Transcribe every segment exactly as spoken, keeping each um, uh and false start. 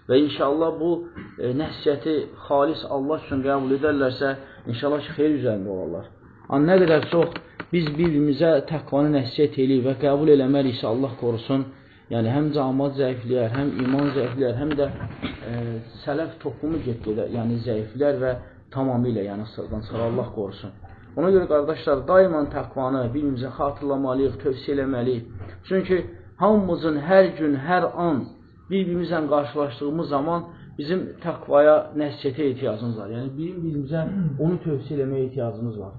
Və inşallah bu e, nəsiyyəti xalis Allah üçün qəbul edərlərsə, inşallah ki, xeyr üzərində olarlar. Amma nə qədər çox biz bir-birimizə təqvanı nəsiyyət eləyib və qəbul eləməliysə Allah korusun, yəni həm cəmaət zəifləyər, həm iman zəifləyər, həm də e, sələf toplumu getdilər, yəni zəiflər və tamamilə yəni sırdan sıra Allah korusun. Ona görə qardaşlar, daima təqvanı bir-birimizə xatırlamalıyıq, tövsiyə eləməliyik. Çünki hamımızın hər gün, hər an bir-birimizlə qarşılaşdığımız zaman bizim təqvaya, nəsiyyətə ehtiyacımız var. Yəni bir-birimizə onu tövsiyə eləməyə ehtiyacımız var.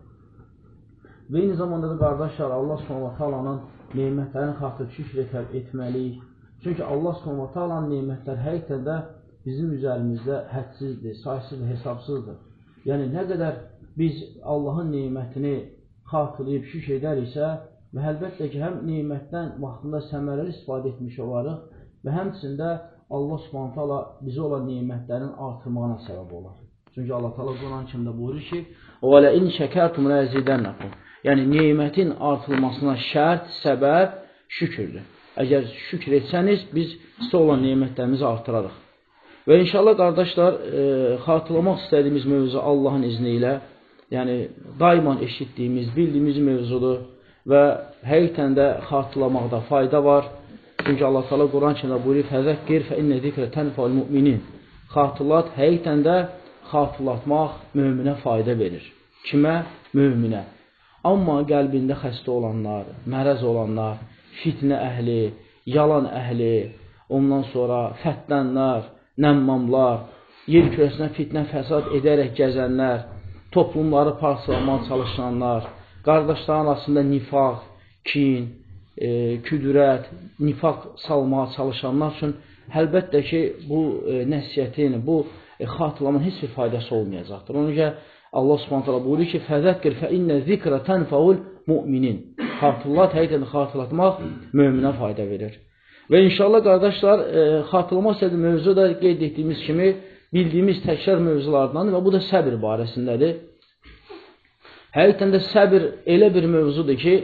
Və eyni zamanda da qardaşlar, Allah subhanahu wa ta'alanın nemətlərini xatır şükür etməliyik. Çünki Allah subhanahu wa ta'alanın nemətləri həqiqətən də bizim üzərimizdə hədsizdir, saysızdır, hesabsızdır. Yəni nə qədər biz Allahın nemətini xatırlayıb şükür edəriksə və əlbəttə ki, həm nemətdən vaxtında səmərəli istifadə etmiş olarıq və həmçində Allah subhanahu ta'ala bizə olan nemətlərin artırmağına səbəb olar. Çünki Allah ta'ala Quran kimdə buyurur ki, وَلَئِنْ شَكَرْتُمْ لَيَزِيدَنَّكُمْ Yəni nemətin artırılmasına şərt, səbəb şükürdür. Əgər şükür etsəniz, biz sizə olan nemətlərimizi artırarıq. Və inşallah qardaşlar, e, xatırlamaq istədiyimiz mövzu Allahın izni ilə, yəni daiman eşitdiyimiz, bildiyimiz mövzudur və həqiqətən də xatırlamaqda fayda var. Çünki Allah Teala Quran içində buyurur: "Fəzəkkir fə innə zikrə tənfəul mu'minin." Xatırlat, həqiqətən də xatırlatmaq möminə fayda verir. Kimə? Möminə. Amma qəlbində xəstə olanlar, mərəz olanlar, fitnə əhli, yalan əhli, ondan sonra fətlənlər, nəmmamlar, yer kürəsinə fitnə fəsad edərək gəzənlər, toplumları parçalamağa çalışanlar, qardaşların arasında nifaq, kin, e, küdürət, nifaq salmağa çalışanlar üçün əlbəttə ki, bu e, nəsiyyətin, bu e, xatırlamanın heç bir faydası olmayacaqdır. Ona görə Allah Subhanahu taala buyurur ki, "Fəzəkkir fə innə zikrə tənfəul mu'minin." Xatırlat, həqiqətən xatırlatmaq möminə fayda verir. Və inşallah qardaşlar, e, xatırlamaq istədiyim mövzu da qeyd etdiyimiz kimi bildiyimiz təkrar mövzulardan və bu da səbir barəsindədir. Həqiqətən də səbir elə bir mövzudur ki,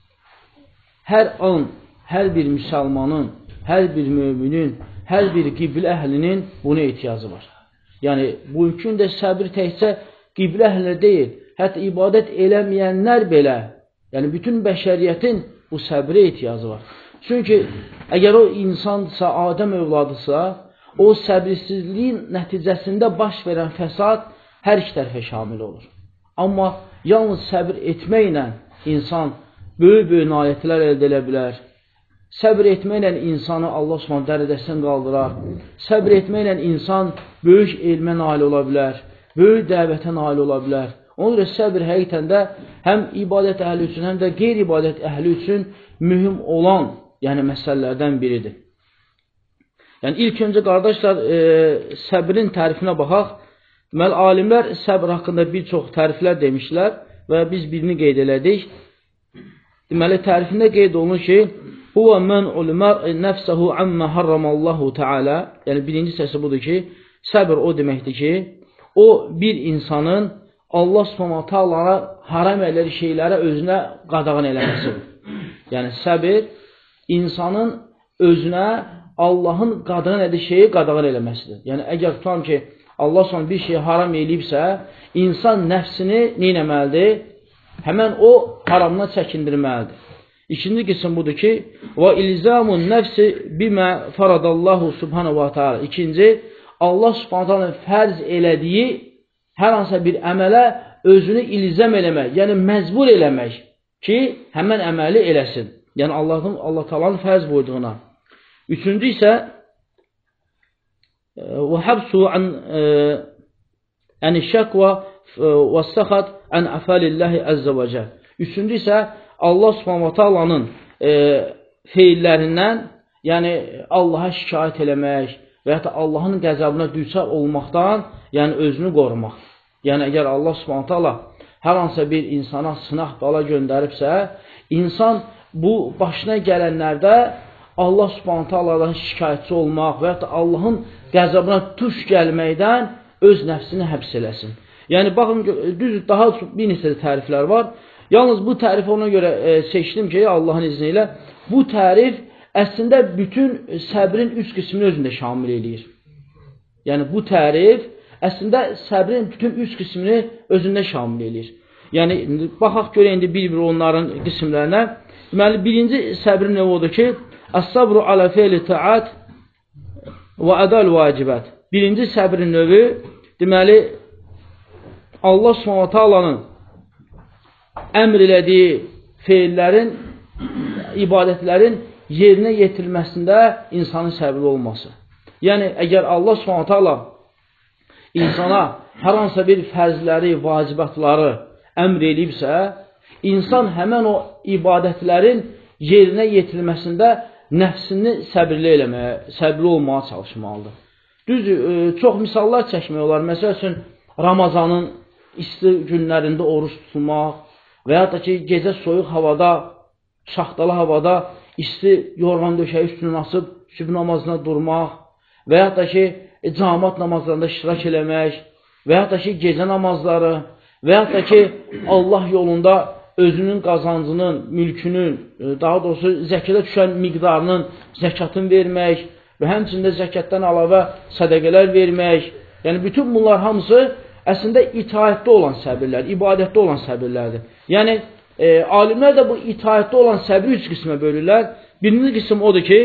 hər an hər bir müsəlmanın, hər bir müminin, hər bir qiblə əhlinin buna ehtiyacı var. Yəni, mümkün də səbir təkcə qiblə əhlinə deyil, hətta ibadət eləməyənlər belə, yəni bütün bəşəriyyətin bu səbrə ehtiyacı var. Çünki əgər o insandırsa, Adəm övladısa, o səbirsizliyin nəticəsində baş verən fəsad hər iki tərəfə şamil olur. Amma yalnız səbir etməklə insan böyük-böyük nailiyyətlər əldə edə bilər. Səbir etməklə insanı Allah Subhanahu dərəcəsini qaldırar. Səbir etməklə insan böyük elmə nail ola bilər, böyük dəvətə nail ola bilər. Ona görə səbir həqiqətən də həm ibadət əhli üçün, həm də qeyri-ibadət əhli üçün mühüm olan, yəni məsələlərdən biridir. Yəni ilk öncə qardaşlar, e, səbrin tərifinə baxaq. Deməli, alimlər səbr haqqında bir çox təriflər demişlər və biz birini qeyd elədik. Deməli, tərifində qeyd olunur ki, "Huwa man'ul mar'i nafsuhu amma harramallahu ta'ala." Yəni birinci səsi budur ki, səbr o deməkdir ki, o bir insanın Allah Subhanahu ta'ala haram elədiyi şeylərə özünə qadağan eləməsidir. Yəni səbir insanın özünə Allahın qadağan elədiyi şeyi qadağan eləməsidir. Yəni əgər tutam ki, Allah Subhanahu bir şeyi haram eləyibsə, insan nəfsini nə etməlidir? Həmən o haramdan çəkindirməlidir. İkinci qism budur ki, "Və ilzamun nəfsi bimə faradallahu subhanahu wa ta'ala." İkinci, Allah Subhanahu ta'ala fərz elədiyi hər hansısa bir əmələ özünü ilzam eləmək, yəni məcbur eləmək ki, həmən əməli eləsin. Yəni Allahın Allah Taala'nın fərz buyurduğuna. Üçüncü isə və habsu an an şakwa və saxat an afalillahi azza və cəl. Üçüncü isə Allah Subhanahu Taala'nın e, feillərindən, yəni Allaha şikayət eləmək və ya da Allahın qəzəbinə düçar olmaqdan, yəni özünü qorumaq. Yəni əgər Allah Subhanahu Taala hər hansısa bir insana sınaq bala göndəribsə, insan bu başına gələnlərdə Allah Subhanahu Taala'dan şikayətçi olmaq və ya da Allahın qəzəbinə tuş gəlməkdən öz nəfsini həbs eləsin. Yəni baxın, düz daha bir neçə təriflər var. Yalnız bu tərifi ona görə e, seçdim ki, Allahın izni ilə bu tərif əslində bütün səbrin üç qismini özündə şamil eləyir. Yəni, bu tərif əslində səbrin bütün üç qismini özündə şamil edir. Yəni, baxaq görə indi bir-bir onların qismlərinə. Deməli, birinci səbrin növü odur ki, Əs-sabru alə feyli taat və ədəl vacibət. Birinci səbrin növü, deməli, Allah Subhanahu taalanın əmr elədiyi feillərin, ibadətlərin yerinə yetirilməsində insanın səbirli olması. Yəni, əgər Allah Subhanahu taala insana hər hansısa bir fərzləri, vacibatları əmr edibsə, insan həmən o ibadətlərin yerinə yetirilməsində nəfsini səbirli eləməyə, səbirli olmağa çalışmalıdır. Düzdür, çox misallar çəkmək olar. Məsəl üçün, Ramazanın isti günlərində oruç tutulmaq və ya da ki, gecə soyuq havada, şaxtalı havada isti yorğan döşəyi üstünü açıb sübh namazına durmaq və ya da ki, cəmaət namazlarında iştirak eləmək və ya da ki, gecə namazları və ya da ki, Allah yolunda özünün qazancının, mülkünün, daha doğrusu zəkətə düşən miqdarının zəkatını vermək və həmçində zəkətdən əlavə sədəqələr vermək. Yəni, bütün bunlar hamısı əslində itaətdə olan səbirlər, ibadətdə olan səbirlərdir. Yəni, e, alimlər də bu itaətdə olan səbiri üç qismə bölürlər. Birinci qism odur ki,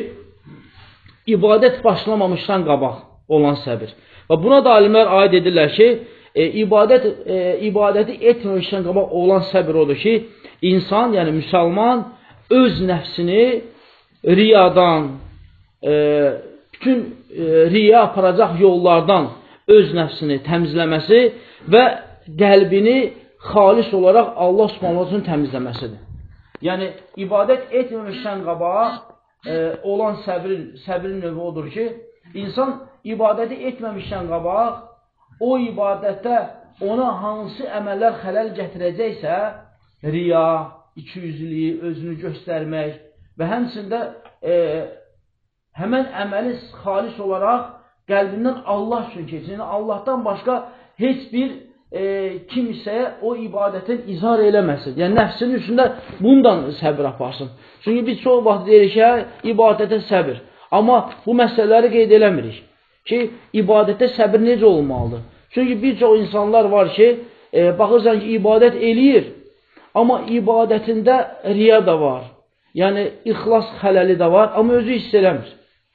ibadət başlamamışdan qabaq olan səbir. Və buna da alimlər aid edirlər ki, e, ibadət, e, ibadəti etməmişdən qabaq olan səbir odur ki, insan, yəni müsəlman öz nəfsini riyadan, e, bütün e, riya aparacaq yollardan öz nəfsini təmizləməsi və qəlbini xalis olaraq Allah Subhanahu üçün təmizləməsidir. Yəni, ibadət etməmişdən qabaq e, olan səbrin, səbrin növü odur ki, insan ibadəti etməmişdən qabaq o ibadətdə ona hansı əməllər xələl gətirəcəksə, riya, ikiyüzlülük, özünü göstərmək və həmçində e, həmən əməli xalis olaraq qəlbindən Allah üçün keçsin. Yəni, Allahdan başqa heç bir e, kimsəyə o ibadətin izhar eləməsin. Yəni, nəfsinin üstündə bundan səbir aparsın. Çünki biz çox vaxt deyirik ki, ibadətə səbir. Amma bu məsələləri qeyd eləmirik ki, ibadətdə səbir necə olmalıdır? Çünki bir çox insanlar var ki, e, baxırsan ki, ibadət eləyir, amma ibadətində riya da var. Yəni, ixlas xələli də var, amma özü hiss eləmir.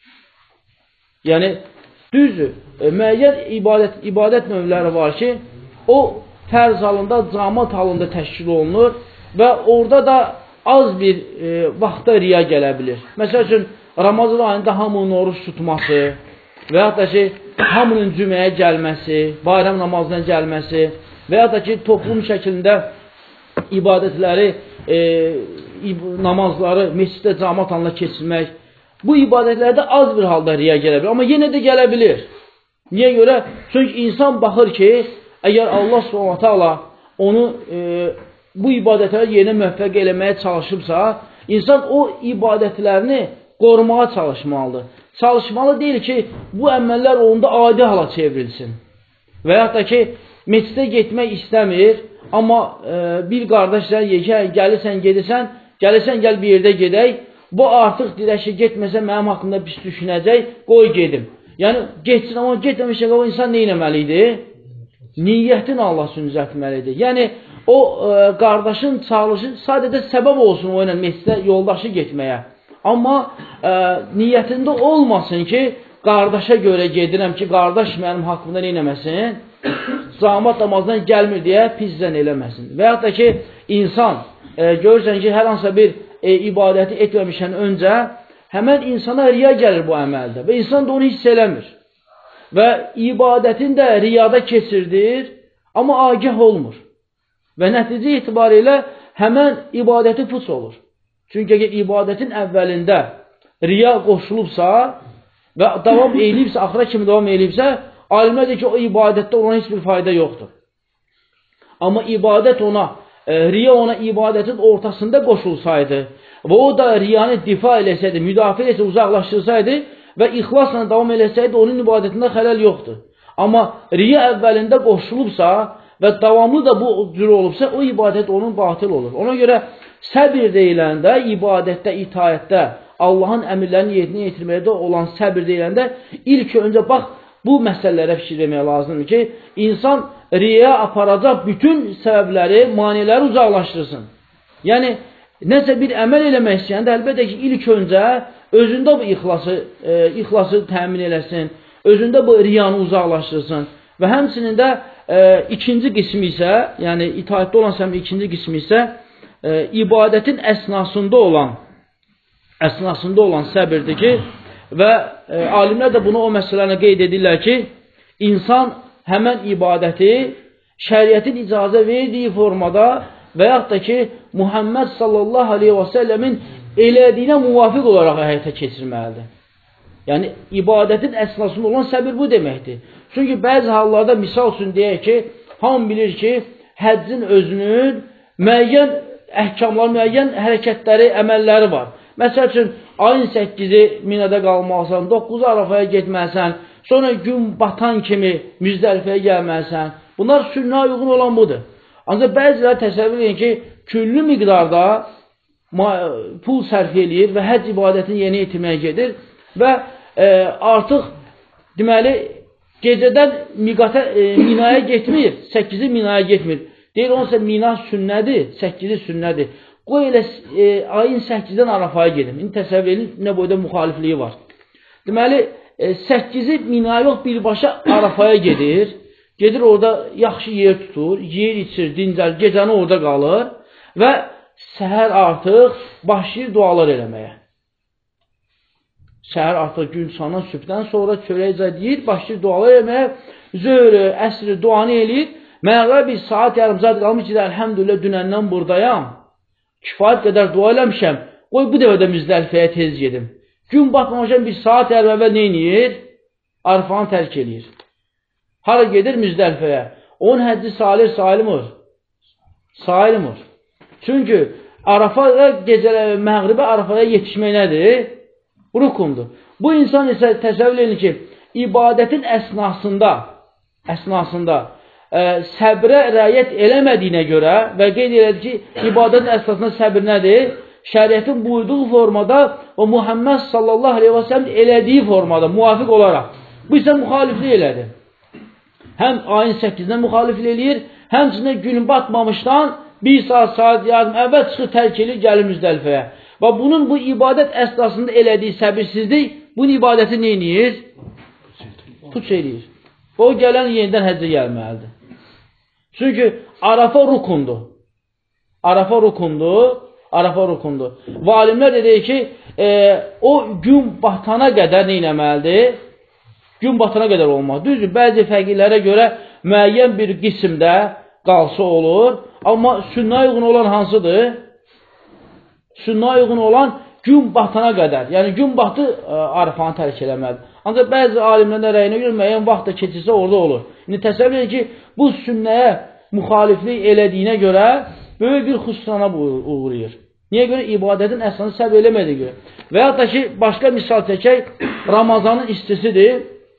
Yəni, düzdür, e, müəyyən ibadət, ibadət növləri var ki, o fərz halında, cəmaət halında təşkil olunur və orada da az bir e, vaxtda riya gələ bilir. Məsəl üçün, Ramazan ayında hamının oruç tutması və ya da ki, hamının cüməyə gəlməsi, bayram namazına gəlməsi və ya da ki, toplum şəklində ibadətləri, e, namazları məsciddə cəmaət halında keçirmək, bu ibadətlərdə az bir halda riya gələ bilir. Amma yenə də gələ bilir. Niyə görə? Çünki insan baxır ki, əgər Allah Subhanahu taala onu e, bu ibadətləri yerinə müvəffəq eləməyə çalışıbsa, insan o ibadətlərini qorumağa çalışmalıdır. Çalışmalı deyil ki, bu əməllər onda adi hala çevrilsin. Və ya da ki, məscidə getmək istəmir, amma e, bir qardaşlar yekə, gəlirsən, gedirsən, gəlirsən, gəl bir yerdə gedək, bu artıq deyək ki, getməsə mənim haqqımda pis düşünəcək, qoy gedim. Yəni, getsin, amma getməmişsə o insan nə etməlidir? Niyyətini Allah üçün düzəltməlidir. Yəni, o e, qardaşın çağırışı sadəcə səbəb olsun o ilə məscidə yoldaşı getməyə. Amma e, niyyətində olmasın ki, qardaşa görə gedirəm ki, qardaş mənim haqqımda nə etməsin? Cəmaət namazından gəlmir deyə pizzən eləməsin. Və ya da ki, insan e, görürsən ki, hər hansısa bir e, ibadəti etməmişən öncə həmən insana riya gəlir bu əməldə və insan da onu hiss eləmir. Və ibadətin də riyada keçirdir, amma agah olmur. Və nəticə itibarilə həmən ibadəti puç olur. Çünki əgər ibadətin əvvəlində riya qoşulubsa və davam edibsə, axıra kimi davam edibsə, alimlər deyir ki, o ibadətdə ona heç bir fayda yoxdur. Amma ibadət ona, e, riya ona ibadətin ortasında qoşulsaydı və o da riyanı difa eləsəydi, müdafiə eləsəydi, uzaqlaşdırsaydı və ixlasla davam eləsəydi, onun ibadətində xələl yoxdur. Amma riya əvvəlində qoşulubsa və davamlı da bu cür olubsa, o ibadət onun batıl olur. Ona görə səbir deyiləndə, ibadətdə, itaətdə, Allahın əmirlərini yerinə yetirməkdə olan səbir deyiləndə, ilk öncə bax, bu məsələlərə fikir vermək lazımdır ki, insan riya aparacaq bütün səbəbləri, maniləri uzaqlaşdırsın. Yəni, nəsə bir əməl eləmək istəyəndə, əlbəttə ki, ilk öncə özündə bu ixlası, e, ixlası təmin eləsin, özündə bu riyanı uzaqlaşdırsın və həmçinin də e, ikinci qismi isə, yəni itaətdə olan səbəbin ikinci qismi isə e, ibadətin əsnasında olan əsnasında olan səbirdir ki, və e, alimlər də bunu o məsələlərlə qeyd edirlər ki, insan həmən ibadəti şəriətin icazə verdiyi formada və yaxud da ki, Muhammed sallallahu aleyhi və səlləmin elədiyinə müvafiq olaraq həyata keçirməlidir. Yəni, ibadətin əsnasında olan səbir bu deməkdir. Çünki bəzi hallarda, misal üçün deyək ki, hamı bilir ki, həccin özünün müəyyən əhkamları, müəyyən hərəkətləri, əməlləri var. Məsəl üçün, ayın səkkizi minədə qalmalısan, doqquzu Arafaya getməlisən, sonra gün batan kimi Müzdəlifəyə gəlməlisən. Bunlar sünnə uyğun olan budur. Ancaq bəziləri təsəvvür edin ki, küllü miqdarda pul sərf eləyir və həcc ibadətini yeni itirməyə gedir və e, artıq deməli, gecədən miqata, e, minaya getmir, səkkizi minaya getmir. Deyir, onsa mina sünnədir, səkkizi sünnədir. Qoy elə e, ayın səkkizidən Arafaya gedim. İndi təsəvvür edin, nə boyda müxalifliyi var. Deməli, e, səkkizi minaya yox, birbaşa Arafaya gedir. Gedir orada yaxşı yer tutur, yer içir, dincəl, gecəni orada qalır və səhər artıq başlayır dualar eləməyə. Səhər artıq gün çıxandan, sübhdən sonra çörək deyir, başlayır dualar eləməyə, zöhrü, əsri duanı eləyir. Mənə bir saat, yarım saat qalmış ki, əlhəmdülillah dünəndən buradayam. Kifayət qədər dua eləmişəm. Qoy bu dəfə də Müzdəlifəyə tez gedim. Gün batmamışam bir saat yarım əvvəl nə eləyir? Arafanı tərk eləyir. Hara gedir Müzdəlifəyə? Onun həcci salir, sayılmır. Sayılmır. Çünki Arafada gecələ, məğribə Arafaya yetişmək nədir? Rukundur. Bu insan isə təsəvvür edin ki, ibadətin əsnasında, əsnasında ə, səbrə rəayət eləmədiyinə görə və qeyd elədi ki, ibadətin əsnasında səbir nədir? Şəriətin buyurduğu formada o Muhammed sallallahu aleyhi və səlləm elədiyi formada, müvafiq olaraq. Bu isə müxaliflik elədi. Həm ayın səkkizindən müxaliflik eləyir, həmçində günün batmamışdan bir saat, saat yardım əvvəl çıxır, tərk edir, gəlir Müzdəlifəyə. Və bunun bu ibadət əsnasında elədiyi səbirsizlik, bunun ibadəti nə edir? Puç eləyir. O gələn yenidən həccə gəlməlidir. Çünki Arafa rukundur. Arafa rukundur. Arafa rukundur. Və alimlər deyir ki, e, o gün batana qədər nə eləməlidir? Gün batana qədər olmaz. Düzdür, bəzi fəqirlərə görə müəyyən bir qismdə qalsa olur. Amma sünnə uyğun olan hansıdır? Sünnə uyğun olan gün batana qədər. Yəni gün batı Arafanı tərk eləməlidir. Ancaq bəzi alimlərdə rəyinə görə müəyyən vaxtda keçirsə orada olur. İndi təsəvvür edin ki, bu sünnəyə müxaliflik elədiyinə görə böyük bir xüsrana uğrayır. Niyə görə? İbadətin əsasını səbr eləmədiyi görə. Və ya da ki, başqa misal çəkək, Ramazanın istisidir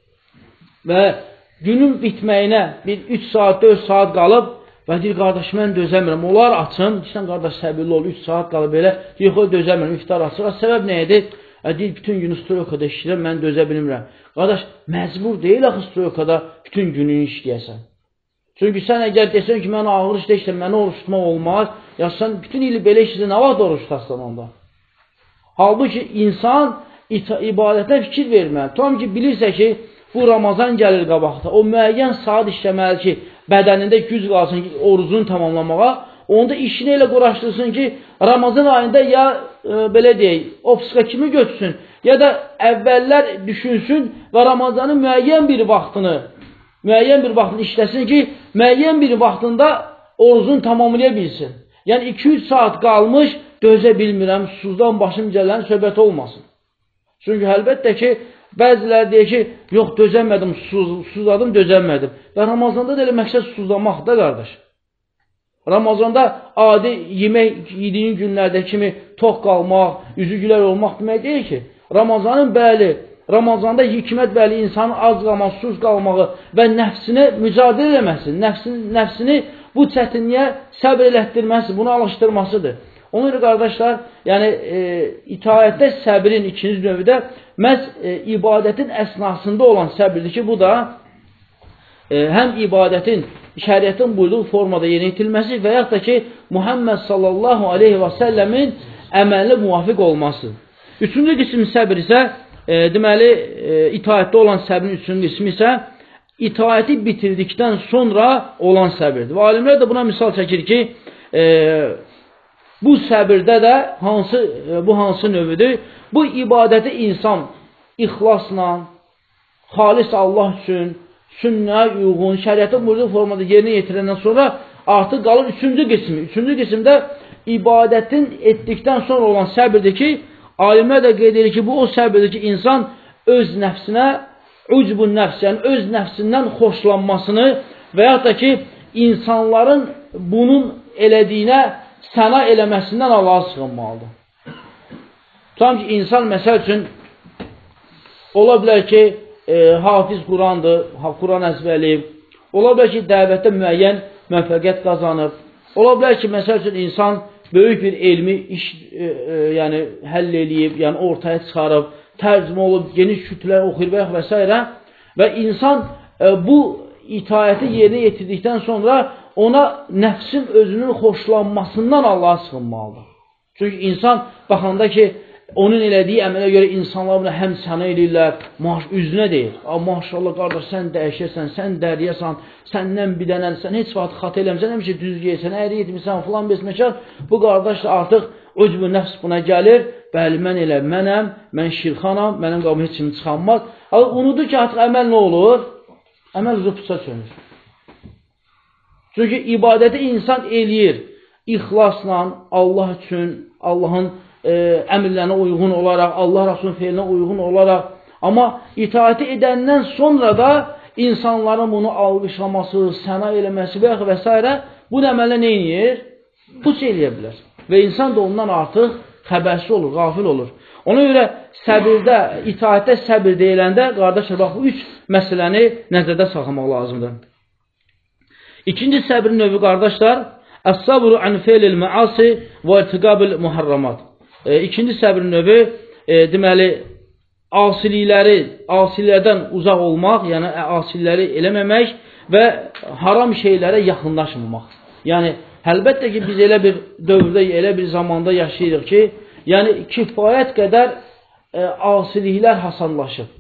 və günün bitməyinə bir üç saat, dörd saat qalıb və deyir, qardaş, mən dözəmirəm. Onlar açın, deyirsən, qardaş, səbirli ol, üç saat qalıb belə, deyir, o dözəmirəm, iftar açır. Səbəb nə edir? Deyir, bütün günü stroyokada işləyirəm, mən dözə bilmirəm. Qardaş, məcbur deyil axı stroyokada bütün gününü işləyəsən. Çünki sən əgər desən ki, mən ağır işlə işləm, mənə oruç tutmaq olmaz, ya sən bütün ili belə işləyirsən, nə vaxt oruç tutarsan onda? Halbuki insan ibadətə fikir verməli. Tam ki, bilirsə ki, bu Ramazan gəlir qabaqda, o müəyyən saat işləməli ki, bədənində güc qalsın ki, orucunu tamamlamağa, onda işini elə quraşdırsın ki, Ramazan ayında ya e, belə deyək, ofiska kimi götürsün, ya da əvvəllər düşünsün və Ramazanın müəyyən bir vaxtını, müəyyən bir vaxtını işləsin ki, müəyyən bir vaxtında orucunu tamamlaya bilsin. Yəni iki üç saat qalmış, dözə bilmirəm, susuzdan başım gələn söhbət olmasın. Çünki əlbəttə ki, bəzilər deyir ki, yox, dözəmədim, susuzladım, dözəmədim. Və Ramazanda da elə məqsəd susuzlamaq da, qardaş. Ramazanda adi yemək yediyin günlərdə kimi tox qalmaq, üzü gülər olmaq demək deyil ki, Ramazanın bəli, Ramazanda hikmət bəli insanın az qalmaq, susuz qalmağı və nəfsinə mücadilə eləməsi, nəfsini, nəfsini bu çətinliyə səbr elətdirməsi, bunu alışdırmasıdır. Ona görə qardaşlar, yəni e, itaətdə səbrin ikinci növü də məhz e, ibadətin əsnasında olan səbirdir ki, bu da e, həm ibadətin şəriətin buyurduğu formada yerinə yetirilməsi və yaxud da ki, Muhammed sallallahu aleyhi və səlləmin əməlinə müvafiq olması. Üçüncü qism səbir isə, e, deməli, e, itaətdə olan səbrin üçüncü qismi isə, itaəti bitirdikdən sonra olan səbirdir. Və alimlər də buna misal çəkir ki, e, bu səbirdə də hansı, e, bu hansı növüdür? Bu ibadəti insan ixlasla, xalis Allah üçün, sünnəyə uyğun, şəriətin buyurduğu formada yerinə yetirəndən sonra artıq qalır üçüncü qismi. Üçüncü qismdə ibadətin etdikdən sonra olan səbirdir ki, alimlər də qeyd edir ki, bu o səbirdir ki, insan öz nəfsinə, ucbun nəfs, yəni öz nəfsindən xoşlanmasını və yaxud da ki, insanların bunun elədiyinə səna eləməsindən Allaha sığınmalıdır. Tam ki, insan məsəl üçün ola bilər ki, e, hafiz Qurandır, Quran əzbərləyib, ola bilər ki, dəvətdə müəyyən müvəffəqiyyət qazanıb, ola bilər ki, məsəl üçün insan böyük bir elmi iş e, e, yəni, həll eləyib, yəni ortaya çıxarıb, tərcümə olub, geniş kütlələr oxuyur və və s. Və insan e, bu itaəti yerinə yetirdikdən sonra ona nəfsin özünün xoşlanmasından Allaha sığınmalıdır. Çünki insan baxanda ki, onun elədiyi əmələ görə insanlar buna həm sənə eləyirlər, üzünə deyir. Maşallah qardaş, sən dəyişirsən, sən dəriyəsən, səndən bir dənən, sən heç vaxt xata eləmsən, həmişə düz geysən, əyri etmirsən, filan besməkar. Bu qardaş da artıq özbü nəfs buna gəlir. Bəli, mən elə, mənəm, mən şirxanam, mənim qabım heç kimi çıxanmaz. Unudur ki, artıq əməl nə olur? Əməl zıpısa çönür. Çünki ibadəti insan eləyir, ixlasla, Allah üçün, Allahın e, əmirlərinə uyğun olaraq, Allah Rasulun feylinə uyğun olaraq, amma itaəti edəndən sonra da insanların bunu alqışlaması, səna eləməsi və və s. bu əməllə nə edir? Puç eləyə bilər. Və insan da ondan artıq xəbərsiz olur, qafil olur. Ona görə səbirdə, itaətdə səbir deyiləndə, qardaşlar, bax, bu üç məsələni nəzərdə saxlamaq lazımdır. İkinci səbrin növü, qardaşlar, əs-sabru an fe'lil məasi və irtiqabil muharramat. E, ikinci səbrin növü, e, deməli, asilikləri, asilərdən uzaq olmaq, yəni asiləri eləməmək və haram şeylərə yaxınlaşmamaq. Yəni, əlbəttə ki, biz elə bir dövrdə, elə bir zamanda yaşayırıq ki, yəni kifayət qədər e, asiliklər hasanlaşıb.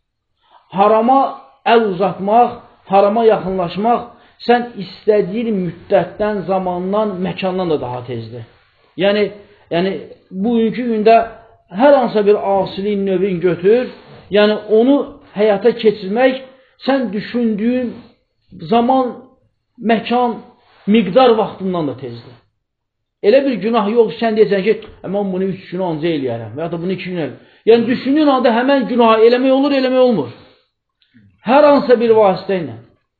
Harama əl uzatmaq, harama yaxınlaşmaq, sən istədiyin müddətdən, zamandan, məkandan da daha tezdir. Yəni, yəni bugünkü gündə hər hansısa bir asilik növün götür, yəni onu həyata keçirmək, sən düşündüyün zaman, məkan, miqdar vaxtından da tezdir. Elə bir günah yox, sən deyəsən ki, mən bunu üç gün anca eləyərəm, və ya da bunu iki gün eləyərəm. Yəni düşündüyün anda həmən günahı eləmək olur, eləmək olmur. Hər hansısa bir vasitə ilə.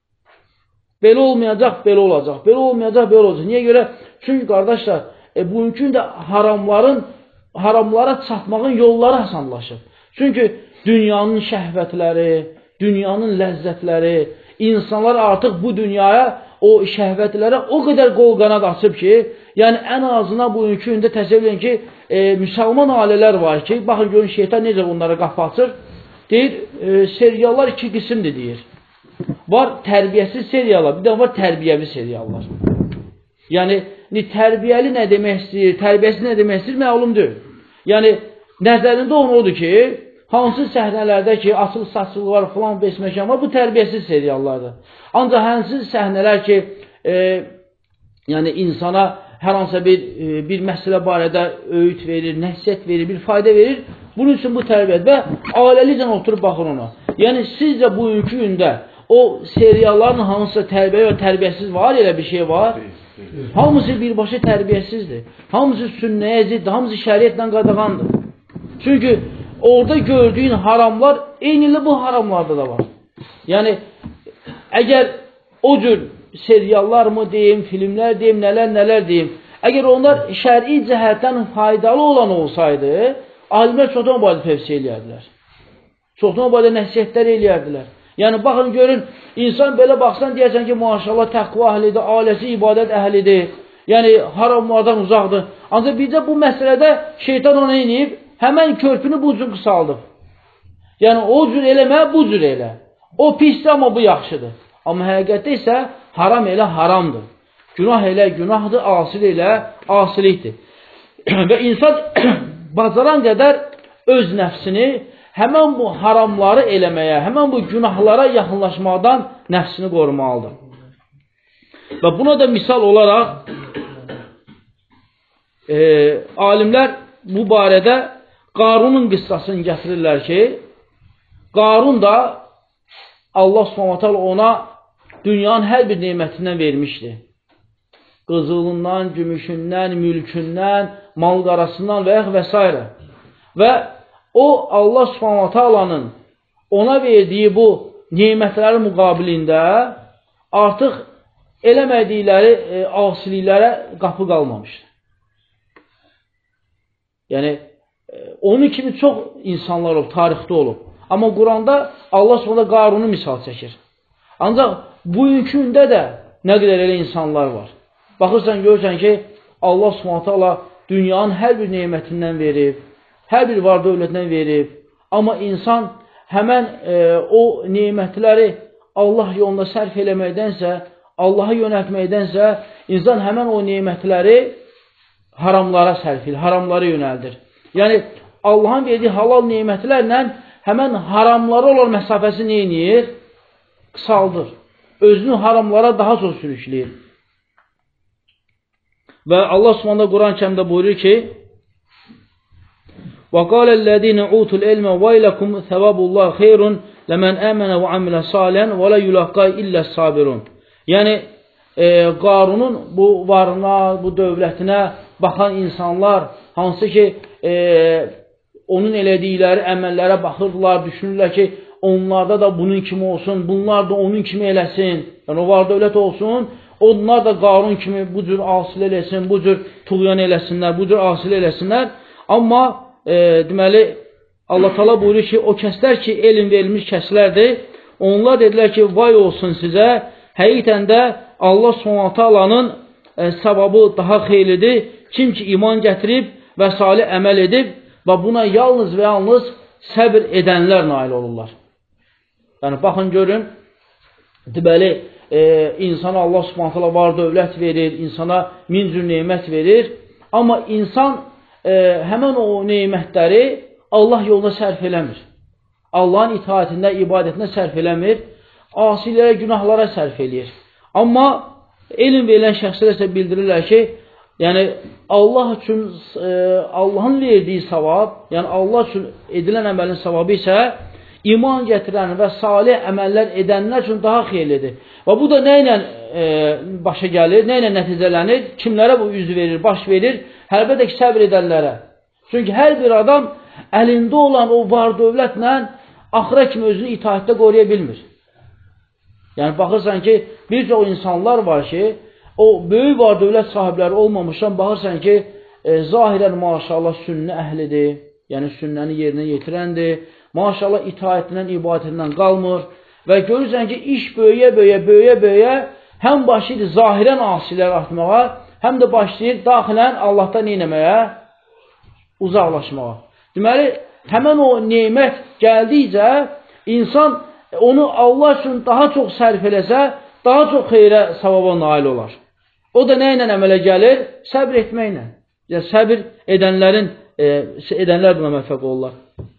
Belə olmayacaq, belə olacaq, belə olmayacaq, belə olacaq. Niyə görə? Çünki qardaşlar, e, bugünkü də haramların, haramlara çatmağın yolları hasanlaşıb. Çünki dünyanın şəhvətləri, dünyanın ləzzətləri, insanlar artıq bu dünyaya, o şəhvətlərə o qədər qol qanad açıb ki, yəni ən azına bugünkü gündə təsəvvür edin ki, e, müsəlman ailələr var ki, baxın görün şeytan necə onlara qapı açır, deyir, e, seriallar iki qismdir deyir. Var tərbiyəsiz seriallar, bir də var tərbiyəvi seriallar. Yəni, tərbiyəli nə demək istəyir, tərbiyəsiz nə demək istəyir, məlum deyil. Yəni, nəzərində onun odur ki, hansı səhnələrdə ki, açıq saçıq var, filan besməkən var, bu tərbiyəsiz seriallardır. Ancaq hansı səhnələr ki, e, yəni insana hər hansısa bir, e, bir məsələ barədə öyüd verir, nəsiyyət verir, bir fayda verir, bunun üçün bu tərbiyədir və ailəlicə oturub baxır ona. Yəni, sizcə bugünkü gündə o serialların hansısa tərbiyə və tərbiyəsiz var, elə bir şey var. Hamısı birbaşa tərbiyəsizdir. Hamısı sünnəyə ziddir, hamısı şəriətlə qadağandır. Çünki orada gördüyün haramlar, eynilə bu haramlarda da var. Yəni, əgər o cür seriallar mı deyim, filmlər deyim, nələr nələr deyim, əgər onlar şəri cəhətdən faydalı olan olsaydı, alimlər çoxdan o barədə tövsiyə eləyərdilər. Çoxdan o barədə nəsiyyətlər eləyərdilər. Yəni, baxın, görün, insan belə baxsan, deyərsən ki, maşallah, təqva əhlidir, ailəsi ibadət əhlidir, yəni, haramlardan uzaqdır. Ancaq bizə bu məsələdə şeytan ona inib, həmən körpünü bu cür qısaldıb. Yəni, o cür eləmə, bu cür elə. O pisdir, amma bu yaxşıdır. Amma həqiqətdə isə haram elə haramdır. Günah elə günahdır, asili elə asilikdir. Və insan bacaran qədər öz nəfsini həmən bu haramları eləməyə, həmən bu günahlara yaxınlaşmaqdan nəfsini qorumalıdır. Və buna da misal olaraq e, alimlər bu barədə Qarunun qıssasını gətirirlər ki, Qarun da Allah Subhanahu taala ona dünyanın hər bir nemətindən vermişdi. Qızılından, gümüşündən, mülkündən, mal qarasından və və s. Və o Allah Subhanahu taalanın ona verdiyi bu nemətləri müqabilində artıq eləmədikləri e, asiliklərə qapı qalmamışdı. Yəni, e, onun kimi çox insanlar olub, tarixdə olub. Amma Quranda Allah Subhanahu Qarunu misal çəkir. Ancaq bugünkündə də nə qədər elə insanlar var. Baxırsan, görürsən ki, Allah Subhanahu taala dünyanın hər bir nemətindən verib, hər bir var dövlətindən verib. Amma insan həmən e, o nemətləri Allah yolunda sərf eləməkdənsə, Allaha yönəltməkdənsə, insan həmən o nemətləri haramlara sərfil, haramlara yönəldir. Yəni, Allahın verdiyi halal nemətlərlə həmən haramlara olan məsafəsi neyinir? Qısaldır. Özünü haramlara daha çox sürükləyir. Və Allah Subhanahu Quran-ı Kərimdə buyurur ki: وَقَالَ الَّذِينَ أُوتُوا الْعِلْمَ وَيْلَكُمْ ثَوَابُ اللّٰهِ خَيْرٌ لَمَنْ آمَنَ وَعَمِلَ صَالِحًا وَلَا يُلَقَّى إِلَّا الصَّابِرُونَ. Yəni, e, Qarunun bu varına, bu dövlətinə baxan insanlar, hansı ki, e, onun elədikləri əməllərə baxırdılar, düşünürlər ki, onlarda da bunun kimi olsun, bunlar da onun kimi eləsin, yəni o var dövlət olsun, onlar da Qarun kimi bu cür asilə eləsin, bu cür tuğyan eləsinlər, bu cür asilə eləsinlər. Amma e, deməli, Allah Teala buyurur ki, o kəslər ki, elm verilmiş kəslərdir, onlar dedilər ki, vay olsun sizə, həqiqətən də Allah Subhanahu taalanın e, savabı daha xeyirlidir, kim ki iman gətirib və salih əməl edib və buna yalnız və yalnız səbr edənlər nail olurlar. Yəni, baxın, görün, deməli, e, insana Allah Subhanahu taala var dövlət verir, insana min cür nemət verir, amma insan e, həmən o nemətləri Allah yolunda sərf eləmir. Allahın itaətində, ibadətində sərf eləmir, asilərə, günahlara sərf eləyir. Amma elm verilən şəxslər isə bildirirlər ki, yəni Allah üçün e, Allahın verdiyi savab, yəni Allah üçün edilən əməlin savabı isə iman gətirən və salih əməllər edənlər üçün daha xeyirlidir. Və bu da nə ilə e, başa gəlir, nə ilə nəticələnir, kimlərə bu yüz verir, baş verir, əlbəttə ki, səbr edənlərə. Çünki hər bir adam əlində olan o var dövlətlə axıra kimi özünü itaətdə qoruya bilmir. Yəni, baxırsan ki, bir çox insanlar var ki, o böyük var dövlət sahibləri olmamışdan baxırsan ki, e, zahirən maşallah sünnə əhlidir, yəni sünnəni yerinə yetirəndir, maşallah itaətindən, ibadətindən qalmır və görürsən ki, iş böyüyə, böyüyə, böyüyə, böyüyə, həm başlayır zahirən asilər artmağa, həm də başlayır daxilən Allahdan neynəməyə? Uzaqlaşmağa. Deməli, həmən o neymət gəldikcə, insan onu Allah üçün daha çox sərf eləsə, daha çox xeyrə, savaba nail olar. O da nə ilə əmələ gəlir? Səbr etməklə. Yəni, səbr edənlərin, e, edənlər buna məfəq olurlar.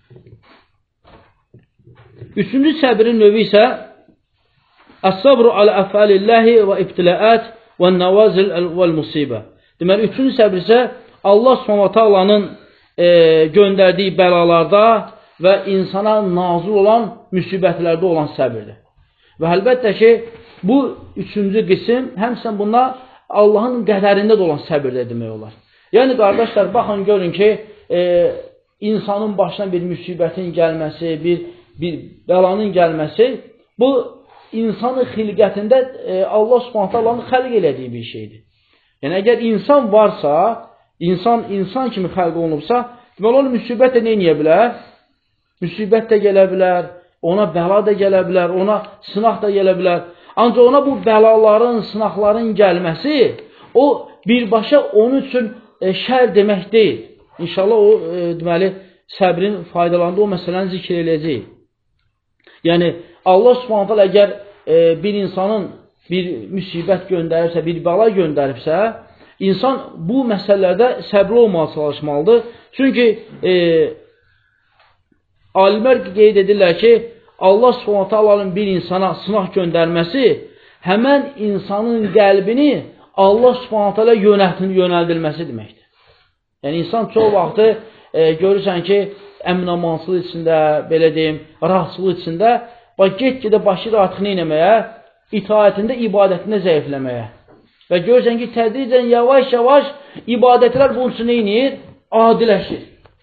Üçüncü səbrin növü isə Əs-sabru alə əfəlillahi və ibtiləət və nəvazil və musibə. Deməli, üçüncü səbr isə Allah Subhanahu taalanın e, göndərdiyi bəlalarda və insana nazil olan müsibətlərdə olan səbirdir. Və əlbəttə ki, bu üçüncü qism həmsən buna Allahın qədərində də olan səbirdir demək olar. Yəni, qardaşlar, baxın, görün ki, e, insanın başına bir müsibətin gəlməsi, bir, bir bəlanın gəlməsi, bu insanın xilqətində e, Allah Subhanahu taalanın xəlq elədiyi bir şeydir. Yəni, əgər insan varsa, insan insan kimi xəlq olunubsa, deməli, onu müsibət də neyniyə bilər? Müsibət də gələ bilər, ona bəla da gələ bilər, ona sınaq da gələ bilər. Ancaq ona bu bəlaların, sınaqların gəlməsi, o birbaşa onun üçün e, şər demək deyil. İnşallah o, e, deməli, səbrin faydalandığı o məsələni zikr eləyəcəyik. Yəni, Allah Subhanahu taala əgər e, bir insanın bir müsibət göndəribsə, bir bəla göndəribsə, insan bu məsələlərdə səbirli olmağa çalışmalıdır. Çünki e, alimlər qeyd edirlər ki, Allah Subhanahu taalanın bir insana sınaq göndərməsi həmən insanın qəlbini Allah Subhanahu taala yönəldilməsi deməkdir. Yəni, insan çox vaxtı e, görürsən ki, əmin-amansızlıq içində, belə deyim, rahatsızlıq içində, bax, get-gedə başlayır artıq nə eləməyə? İtaətində, ibadətində zəifləməyə. Və görürsən ki, tədricən, yavaş-yavaş ibadətlər bunun üçün nə edir? Adiləşir.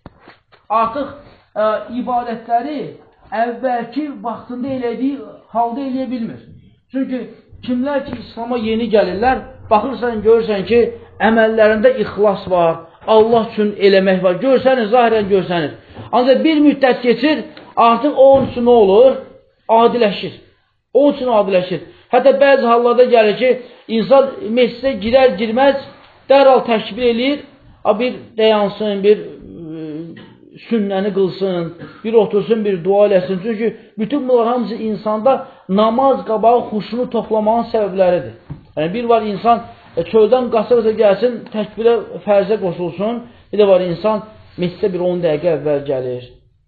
Artıq ə, ibadətləri əvvəlki vaxtında elədiyi halda eləyə bilmir. Çünki kimlər ki, İslam'a yeni gəlirlər, baxırsan, görürsən ki, əməllərində ixlas var, Allah üçün eləmək var. Görsənir, zahirən görsənir. Ancaq bir müddət keçir, artıq o onun üçün nə olur? Adiləşir. O üçün adiləşir. Hətta bəzi hallarda gəlir ki, insan meclisə girər, girməz, dərhal təkbir eləyir, bir dayansın, bir e, sünnəni qılsın, bir otursun, bir dua eləsin. Çünki bütün bunlar hamısı insanda namaz qabağı xuşunu toplamağın səbəbləridir. Yəni, bir var insan e, çöldən qaçırsa gəlsin, təkbirə, fərzə qoşulsun. Bir də var insan meclisə bir on dəqiqə əvvəl gəlir.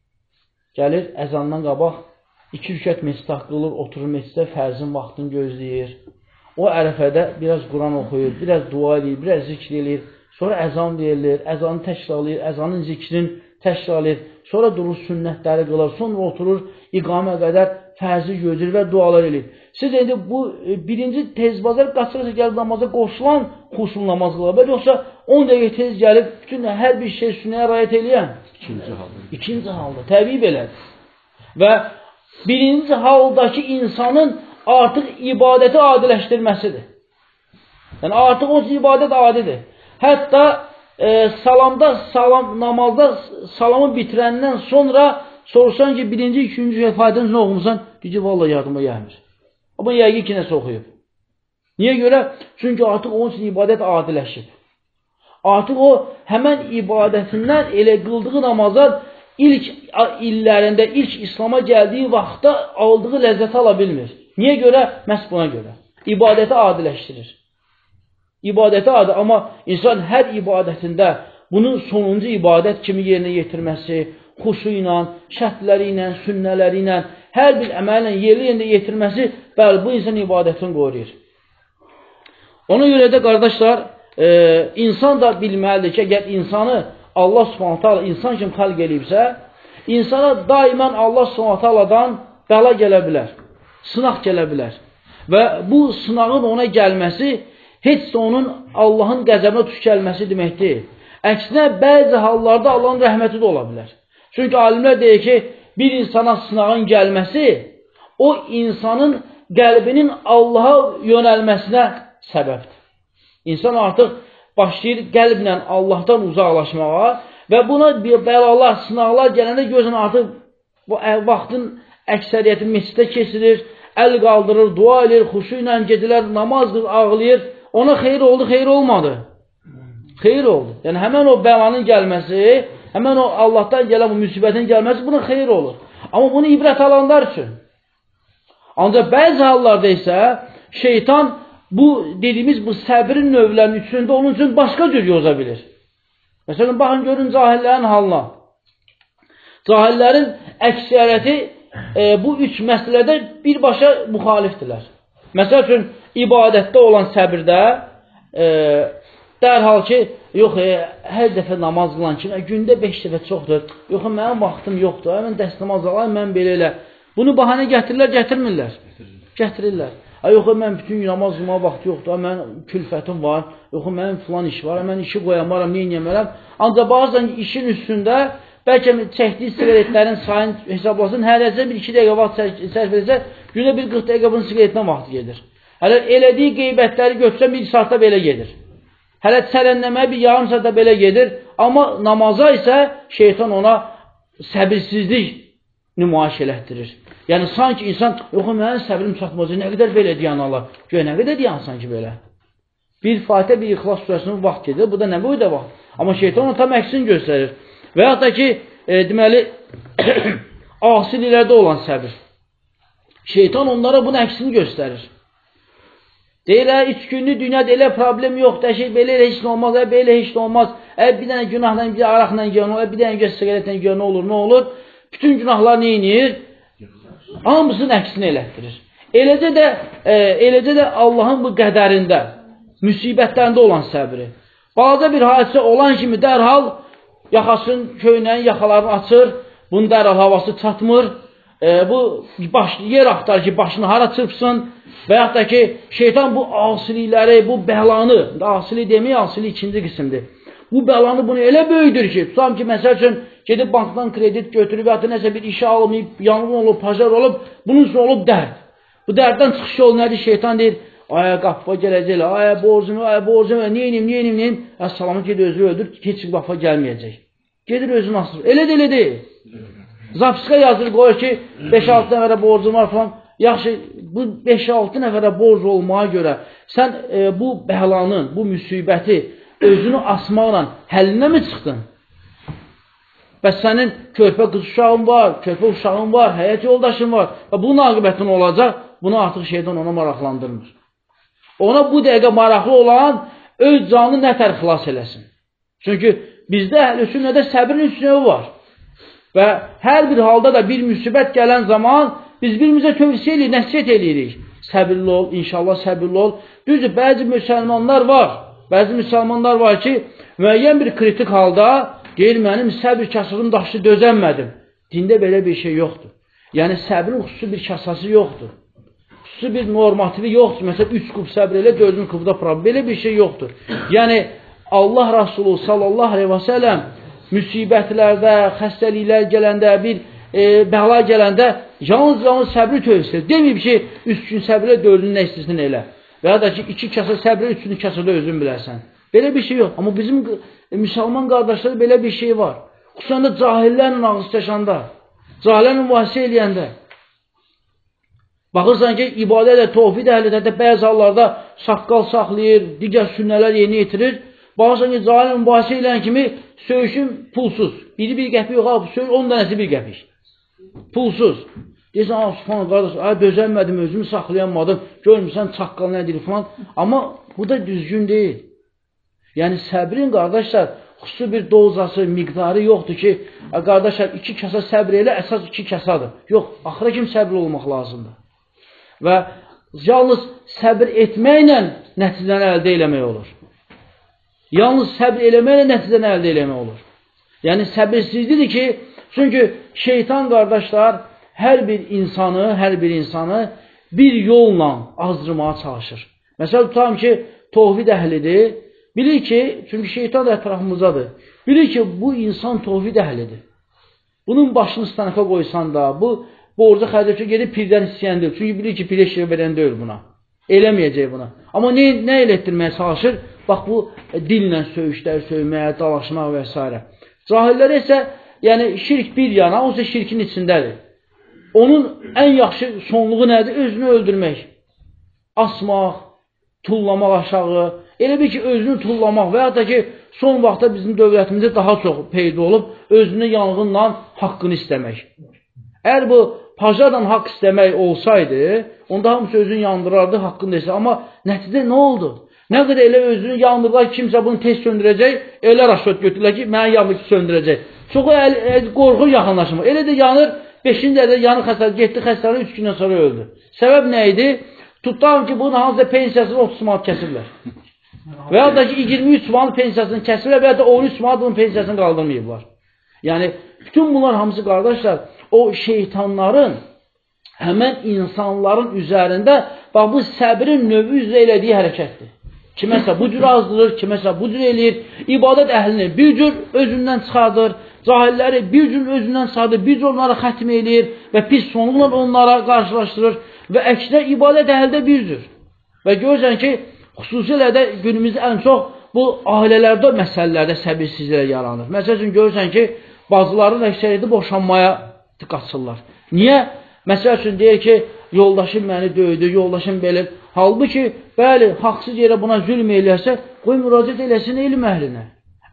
Gəlir, əzandan qabaq İki rükət mescid qılır, oturur mesciddə, fərzin vaxtını gözləyir. O ərəfədə biraz Quran oxuyur, biraz dua edir, biraz zikr edir. Sonra əzan verilir, əzanı təkrarlayır, əzanın zikrini təkrarlayır. Sonra durur sünnətləri qılar, sonra oturur, iqamə qədər fərzi gözləyir və dualar edir. Siz indi bu birinci tezbazar qaçırsa gəlib namaza qoşulan xuşul namaz qılar. Yoxsa on dəqiqə tez gəlib, bütün hər bir şey sünnəyə rayət eləyən? İkinci halda. İkinci halda, təbii belədir. Və birinci haldakı insanın artıq ibadəti adiləşdirməsidir. Yəni, artıq o ibadət adidir. Hətta e, salamda, salam, namazda salamı bitirəndən sonra soruşsan ki, birinci, ikinci faydanız nə oxumusan? Deyəcək, vallahi yardıma gəlmir. Amma yəqin ki, nəsə oxuyub. Niyə görə? Çünki artıq onun üçün ibadət adiləşib. Artıq o, həmən ibadətindən elə qıldığı namazlar İlk illərində, ilk İslam'a gəldiyi vaxtda aldığı ləzzəti ala bilmir. Niyə görə? Məhz buna görə. İbadəti adiləşdirir. İbadəti adi, amma insan hər ibadətində bunun sonuncu ibadət kimi yerinə yetirməsi, xuşu ilə, şərtləri ilə, sünnələri ilə, hər bir əməllə yerində yetirməsi, bəli, bu insan ibadətini qoruyur. Ona görə də, qardaşlar, e, insan da bilməlidir ki, əgər insanı Allah Subhanahu taala insan kimi xalq eləyibsə, insana daimən Allah Subhanahu taaladan bəla gələ bilər, sınaq gələ bilər. Və bu sınağın ona gəlməsi heç də onun Allahın qəzəbinə tuş gəlməsi demək deyil. Əksinə, bəzi hallarda Allahın rəhməti də ola bilər. Çünki alimlər deyir ki, bir insana sınağın gəlməsi o insanın qəlbinin Allaha yönəlməsinə səbəbdir. İnsan artıq başlayır qəlblə Allahdan uzaqlaşmağa və buna bəlalar, sınaqlar gələndə gözün artıq bu vaxtın əksəriyyəti məsciddə keçirir, əl qaldırır, dua edir, xuşu ilə gedilər, namaz qılır, ağlayır. Ona xeyir oldu, xeyir olmadı. Xeyir oldu. Yəni, həmən o bəlanın gəlməsi, həmən o Allahdan gələn bu müsibətin gəlməsi buna xeyir olur. Amma bunu ibrət alanlar üçün. Ancaq bəzi hallarda isə şeytan bu dediyimiz bu səbrin növlərinin üçündə onun üçün başqa cür yoza bilir. Məsələn, baxın, görün cahillərin halına. Cahillərin əksəriyyəti e, bu üç məsələdə birbaşa müxalifdirlər. Məsəl üçün, ibadətdə olan səbirdə e, dərhal ki, yox, e, hər dəfə namaz qılan ki, gündə beş dəfə çoxdur, yox, mənim vaxtım yoxdur, mən dəst namaz alayım, mən belə elə. Bunu bahanə gətirirlər, gətirmirlər. Gətirirlər. Yox, mən bütün gün namaz qılmağa vaxt yoxdur, mən külfətim var, yox, mənim filan iş var, mən işi qoyamaram, neynəyəmərəm. Ancaq bazıdan işin üstündə bəlkə çəkdiyi sigaretlərin sayını hesablasın, hərəcə bir iki dəqiqə vaxt sərf edəcək, gündə bir qırx dəqiqə bunun sigaretinə vaxt gedir. Hələ elədiyi qeybətləri götürsən bir saatda belə gedir. Hələ çələnləməyə bir yarım saatda belə gedir. Amma namaza isə şeytan ona səbirsizlik nümayiş elətdirir. Yəni, sanki insan, yox, mənim səbrim çatmacaq, nə qədər belə deyən Allah, göyə nə qədər deyən sanki belə. Bir Fatihə, bir İxlas surəsinin vaxt gedir, bu da nə boyda vaxt. Amma şeytan ona tam əksini göstərir. Və yaxud da ki, e, deməli, asiliklərdə olan səbir. Şeytan onlara bunun əksini göstərir. Deyirlər, üç günlük dünyada elə problem yoxdur, şey, belə elə heç nə olmaz, ə, belə heç nə olmaz, ə, bir dənə günahla, bir araqla gələn olur, bir dənə göz siqaretlə gələn olur, nə olur? Bütün günahlar nə inir? Hamısının əksini elətdirir. Eləcə də, e, eləcə də Allahın bu qədərində, müsibətlərində olan səbri. Balaca bir hadisə olan kimi dərhal yaxasının, köynəyin yaxalarını açır, bunun dərhal havası çatmır, e, bu baş, yer axtar ki, başını hara çırpsın və yaxud da ki, şeytan bu asilikləri, bu bəlanı, asilik demək, asilik ikinci qismdir. Bu bəlanı bunu elə böyüdür ki, tutam ki, məsəl üçün, gedib bankdan kredit götürüb, ya da nəsə bir işə almayıb, yanğın olub, pajar olub, bunun üçün olub dərd. Bu dərddən çıxış yolu nədir? Şeytan deyir, aya qapıya gələcəklər, aya borcum, aya borcum, neyinim, neyinim, neyinim, əssalamı gedir, özünü öldür, heç qapıya gəlməyəcək. Gedir, özünü asır. Elə də, elə deyil. Zapiska yazır, qoyur ki, beş altı nəfərə borcum var falan. Yaxşı, bu beş altı nəfərə borc olmağa görə sən e, bu bəlanın, bu müsibəti özünü asmaqla həllinə mi çıxdın? Bəs sənin körpə qız uşağın var, körpə uşağın var, həyat yoldaşın var. Və bunun aqibətin olacaq, bunu artıq şeytan ona maraqlandırmır. Ona bu dəqiqə maraqlı olan öz canını nətər xilas eləsin. Çünki bizdə əhl-i sünnədə səbrin üç növü var. Və hər bir halda da bir müsibət gələn zaman biz birimizə tövsiyə edirik, nəsiyyət edirik. Səbirli ol, inşallah səbirli ol. Düzdür, bəzi müsəlmanlar var, bəzi müsəlmanlar var ki, müəyyən bir kritik halda deyir, mənim səbir kasasım daşı dözənmədim. Dində belə bir şey yoxdur. Yəni, səbrin xüsusi bir kasası yoxdur. Xüsusi bir normativi yoxdur. Məsələn, üç qub səbr elə, dördüncü qubda problem. Belə bir şey yoxdur. Yəni, Allah Rasulü sallallahu aleyhi və səlləm müsibətlərdə, xəstəliklər gələndə, bir e, bəla gələndə yalnız-yalnız səbri tövsiyə. Deməyib ki, üç gün səbirlə dördünü nə istəsin elə. Və ya da ki, iki kasa səbirlə, üçünü kasada özün bilərsən. Belə bir şey yox. Amma bizim e, müsəlman qardaşlarda belə bir şey var. Xüsusən də cahillərlə ağız çəşəndə, cahillərlə mübahisə eləyəndə. Baxırsan ki, ibadətlə, tovhid əhliyyətdə bəzi hallarda saqqal saxlayır, digər sünnələr yerinə yetirir. Baxırsan ki, cahillə mübahisə eləyən kimi söyüşün pulsuz. Biri bir qəpik yox, söyüş on dənəsi bir qəpik. Pulsuz. Deyirsən, ah, subhanallah, qardaş, ay, dözənmədim, özümü saxlayanmadım, görmürsən, çaqqal nədir falan. Amma bu da düzgün deyil. Yəni, səbrin, qardaşlar, xüsusi bir dozası, miqdarı yoxdur ki, qardaşlar, iki kasa səbr elə, əsas iki kasadır. Yox, axıra kim səbr olmaq lazımdır. Və yalnız səbr etməklə nəticəni əldə eləmək olur. Yalnız səbr eləməklə nəticəni əldə eləmək olur. Yəni, səbirsizlidir ki, çünki şeytan, qardaşlar, hər bir insanı, hər bir insanı bir yolla azdırmağa çalışır. Məsələn, tutam ki, tovhid əhlidir, bilir ki, çünki şeytan da ətrafımızdadır, bilir ki, bu insan tovhid əhlidir. Bunun başını stanafa qoysan da, bu borca xərcə gedib pirdən istəyəndir. Çünki bilir ki, pirə şirə verən deyil buna. Eləməyəcək buna. Amma nə, nə elətdirməyə çalışır? Bax, bu dillə söyüşlər, söyməyə, dalaşmaq və s. Cahillər isə, yəni şirk bir yana, o isə şirkin içindədir. Onun ən yaxşı sonluğu nədir? Özünü öldürmək. Asmaq, tullamaq aşağı, elə bir ki, özünü tullamaq və ya da ki, son vaxtda bizim dövlətimizdə daha çox peyda olub, özünü yanğınla haqqını istəmək. Əgər bu pajarla haqq istəmək olsaydı, onda hamısı özünü yandırardı, haqqını desə. Amma nəticədə nə oldu? Nə qədər elə özünü yandırırlar, kimsə bunu tez söndürəcək, elə raşot götürürlər ki, mənə yanlıq söndürəcək. Çoxu qorxu yaxınlaşmır. Elə də yanır, beşinci dədə yanı xəstəlik, getdi xəstəlik, üç gündən sonra öldü. Səbəb nə idi? Tutdağım ki, bunun hansısa pensiyasını otuz manat kəsirlər. Və ya da ki, iyirmi üç manat pensiyasını kəsirlər və ya da on üç manat bunun pensiyasını qaldırmayıblar. Yəni, bütün bunlar hamısı qardaşlar, o şeytanların həmən insanların üzərində bax, bu səbrin növü üzrə elədiyi hərəkətdir. Kiməsə bu cür azdırır, kiməsə bu cür eləyir. İbadət əhlini bir cür özündən çıxardır, cahilləri bir cür özündən çıxardır, bir cür onlara xətm eləyir və pis sonluqla onlara qarşılaşdırır və əksinə ibadət əhlidə bir cür. Və görürsən ki, xüsusilə də günümüzdə ən çox bu ailələrdə məsələlərdə səbirsizliklə yaranır. Məsəl üçün görürsən ki, bazıların əksəriyyəti boşanmaya qaçırlar. Niyə? Məsəl üçün deyir ki, yoldaşım məni döydü, yoldaşım belə. Halbuki, bəli, haqsız yerə buna zülm eləyərsə, qoy müraciət eləsin elm əhlinə.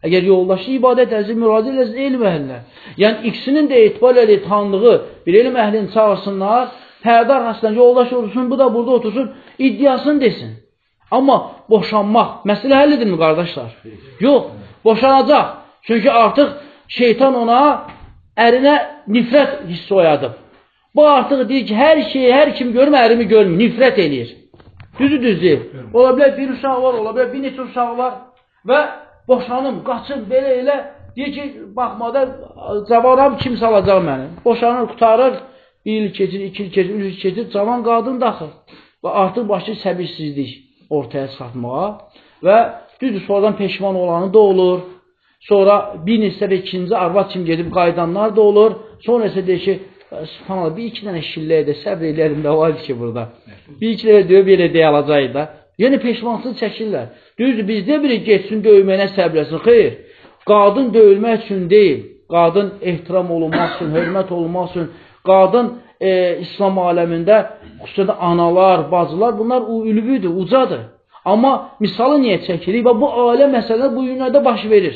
Əgər yoldaşı ibadət əhli müraciət eləsin, elm əhlinə. Yəni, ikisinin də etibar elədiyi tanıdığı bir elm əhlini çağırsınlar, pərdə arxasından yoldaş olsun, bu da burada otursun, iddiasını desin. Amma boşanmaq, məsələ həll edilmi, qardaşlar? Yox, boşanacaq. Çünki artıq şeytan ona, ərinə nifrət hissi oyadıb. Bu artıq deyir ki, hər şeyi, hər kim görmür, ərimi görmür, nifrət eləyir. Düzü düz deyir. Ola bilər bir uşaq var, ola bilər bir neçə uşaq var və boşanım, qaçın, belə elə, deyir ki, baxmada cavanam kimsə alacaq məni. Boşanır, qutarır, bir il keçir, iki il keçir, üç il keçir, cavan qadın daxır. Və artıq başlayır səbirsizlik ortaya çıxartmağa və düzdür, sonradan peşman olanı da olur. Sonra bir neçə də ikinci arvad kimi gedib qaydanlar da olur. Sonra isə deyir ki, subhanallah, bir iki dənə şilləyə də səbr eləyərim də var ki, burada. Bir iki dənə döyüb elə deyə alacaq da. Yəni, peşmansız çəkirlər. Düzdür, biz ne birik geçsin dövməyinə səbirləsin. Xeyr, qadın dövülmək üçün deyil. Qadın ehtiram olunmaq üçün, hörmət olunmaq üçün. Qadın e, İslam aləmində, xüsusilə analar, bacılar, bunlar ülvüdür, ucadır. Amma misalı niyə çəkirik? Və bu ailə məsələlər bu günlərdə baş verir.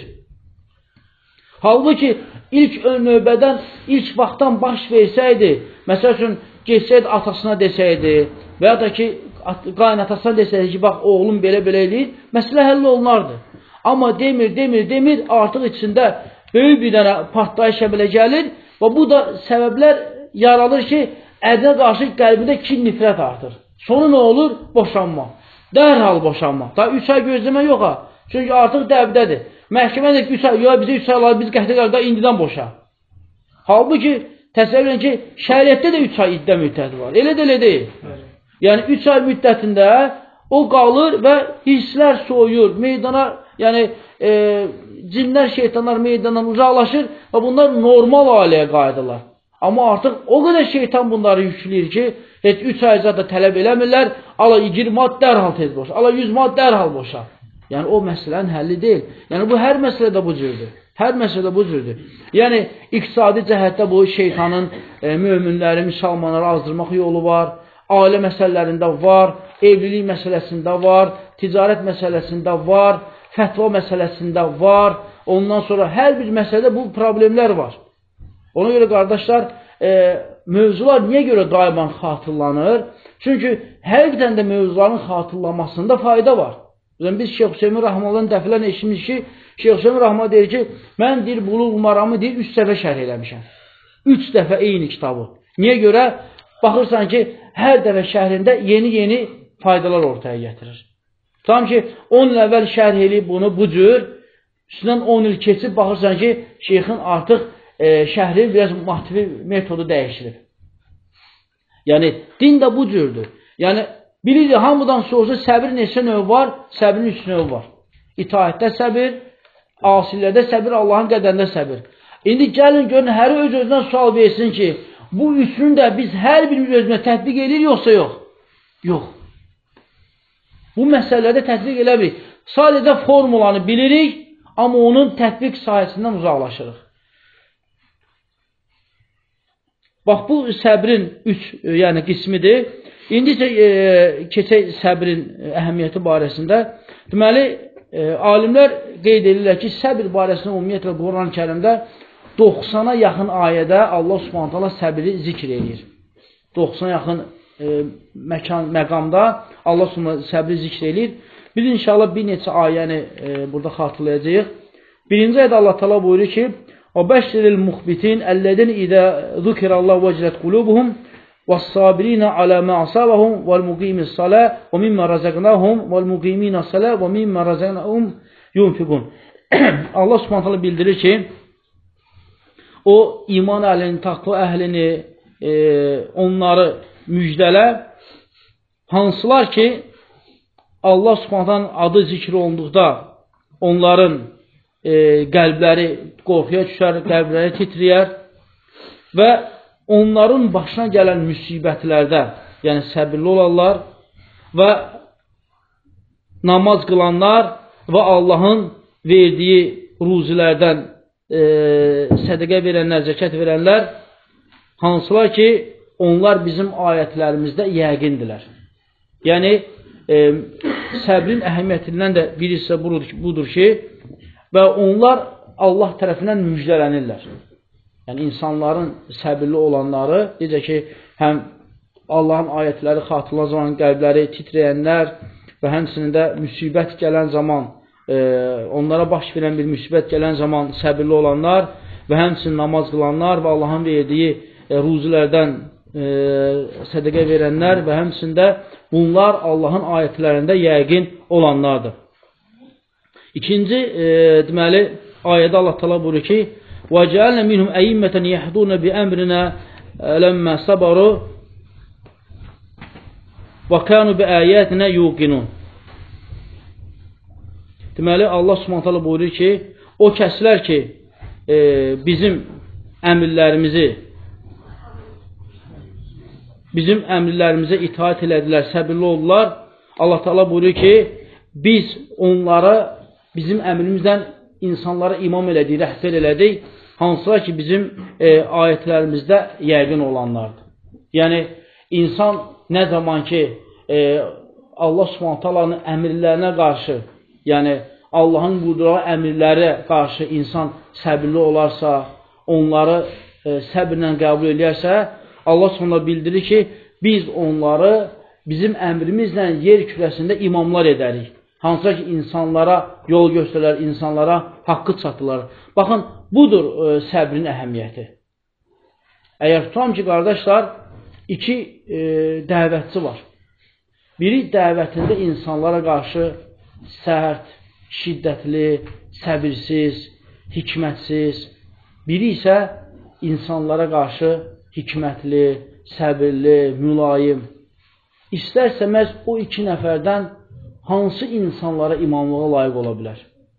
Halbuki ilk növbədən, ilk vaxtdan baş versəydi, məsəl üçün, geçsəydi atasına desəydi və ya da ki, qaynatasına desəydi ki, bax, oğlum belə-belə eləyir, məsələ həll olunardı. Amma demir, demir, demir, artıq içində böyük bir dənə partlayış belə gəlir və bu da səbəblər yaranır ki, ərinə qarşı qəlbində kin nifrət artır. Sonu nə olur? Boşanma. Dərhal boşanma. Daha üç ay gözləmə yox ha. Çünki artıq dəbdədir. Məhkəmədə üç ay, yox, bizə üç ay alar, biz qəhdə qarda indidən boşa. Halbuki, təsəvvür edin ki, şəriətdə də üç ay iddə müddəti var. Elə də elə deyil. Yəni, üç ay müddətində o qalır və hisslər soyur, meydana, yəni, e, cinlər, şeytanlar meydandan uzaqlaşır və bunlar normal ailəyə qayıdırlar. Amma artıq o qədər şeytan bunları yükləyir ki, heç üç ayca da tələb eləmirlər, ala iyirmi manat dərhal tez boşa, ala yüz manat dərhal boşa. Yəni, o məsələnin həlli deyil. Yəni, bu hər məsələdə bu cürdür. Hər məsələdə bu cürdür. Yəni, iqtisadi cəhətdə bu şeytanın e, möminləri, müsəlmanları azdırmaq yolu var, ailə məsələlərində var, evlilik məsələsində var, ticarət məsələsində var, fətva məsələsində var, ondan sonra hər bir məsələdə bu problemlər var. Ona görə, qardaşlar, e, mövzular niyə görə daima xatırlanır? Çünki həqiqətən də mövzuların xatırlanmasında fayda var. Biz Şeyx Hüseymin Rəhməllahın dəfələn eşitmiş ki, Şeyx Hüseymin Rəhməllah deyir ki, mən deyir, Buluğ Maramı deyir, üç dəfə şərh eləmişəm. Üç dəfə eyni kitabı. Niyə görə? Baxırsan ki, hər dəfə şəhrində yeni-yeni faydalar ortaya gətirir. Tam ki, on il əvvəl şərh eləyib bunu bu cür, üstündən on il keçib baxırsan ki, şeyxin artıq e, şəhrin biraz motivi metodu dəyişilib. Yəni, din də bu cürdür. Yəni, bilirik, hamıdan sorsa səbir neçə növ var? Səbrin üç növ var. İtaətdə səbir, asillərdə səbir, Allahın qədərində səbir. İndi gəlin, görün, həri öz-özündən sual versin ki, bu üçünü də biz hər birimiz özünə tətbiq edir, yoxsa yox? Yox. Bu məsələlərdə tətbiq eləmirik. Sadəcə formulanı bilirik, amma onun tətbiq sahəsindən uzaqlaşırıq. Bax, bu səbrin üç yəni, qismidir. İndi isə e, keçək səbrin əhəmiyyəti barəsində. Deməli, e, alimlər qeyd edirlər ki, səbir barəsində ümumiyyətlə Quran-ı Kərimdə doxsana yaxın ayədə Allah Subhanahu taala səbri zikr edir. doxsana yaxın e, məkan, məqamda Allah Subhanahu səbri zikr edir. Biz inşallah bir neçə ayəni e, burada xatırlayacağıq. Birinci ayədə Allah Taala buyurur ki: "O bəşşiril muxbitin ellezine iza zikirallahu vecilet kulubuhum ve's-sabirina ala ma asabahum ve'l-muqimis-salah ve mimma razaqnahum ve'l-muqiminas-salah ve mimma razaqnahum yunfikun." Allah Subhanahu taala bildirir ki, o iman əhlini, taqva əhlini, e, onları müjdələ, hansılar ki, Allah Subhanahu adı zikr olunduqda onların e, qəlbləri qorxuya düşər, qəlbləri titriyər və onların başına gələn müsibətlərdə, yəni səbirli olanlar və namaz qılanlar və Allahın verdiyi ruzilərdən e, sədəqə verənlər, zəkat verənlər, hansılar ki, onlar bizim ayətlərimizdə yəqindilər. Yəni, e, səbrin əhəmiyyətindən də birisi budur, budur ki, və onlar Allah tərəfindən müjdələnirlər. Yəni, insanların səbirli olanları, necə ki, həm Allahın ayətləri xatırlanan zaman qəlbləri titrəyənlər və həmçinin də müsibət gələn zaman, e, onlara baş verən bir müsibət gələn zaman səbirli olanlar və həmçinin namaz qılanlar və Allahın verdiyi e, ruzilərdən e, sədəqə verənlər və həmçində bunlar Allahın ayətlərində yəqin olanlardır. İkinci, e, deməli, ayədə Allah təala buyurur ki: وَجَعَلْنَا مِنْهُمْ أَئِمَّةً يَهْدُونَ بِأَمْرِنَا لَمَّا صَبَرُوا وَكَانُوا بِآيَاتِنَا يُوقِنُونَ. Deməli, Allah Subhanahu taala buyurur ki, o kəslər ki, e, bizim əmrlərimizi bizim əmrlərimizə itaat elədilər, səbirli oldular. Allah Teala buyurur ki, biz onlara bizim əmrimizdən insanlara imam elədik, rəhbər elədik, hansılar ki, bizim e, ayətlərimizdə yəqin olanlardır. Yəni, insan nə zaman ki, e, Allah Subhanahu taalanın əmrlərinə qarşı, yəni Allahın buyurduğu əmrlərə qarşı insan səbirli olarsa, onları e, səbirlə qəbul edərsə, Allah sonra bildirir ki, biz onları bizim əmrimizlə yer kürəsində imamlar edərik. Hansılar ki, insanlara yol göstərər, insanlara haqqı çatırlar. Baxın, budur e, səbrin əhəmiyyəti. Əgər tutam ki, qardaşlar, iki e, dəvətçi var. Biri dəvətində insanlara qarşı sərt, şiddətli, səbirsiz, hikmətsiz. Biri isə insanlara qarşı hikmətli, səbirli, mülayim. İstərsə məhz o iki nəfərdən hansı insanlara imamlığa layiq ola bilər?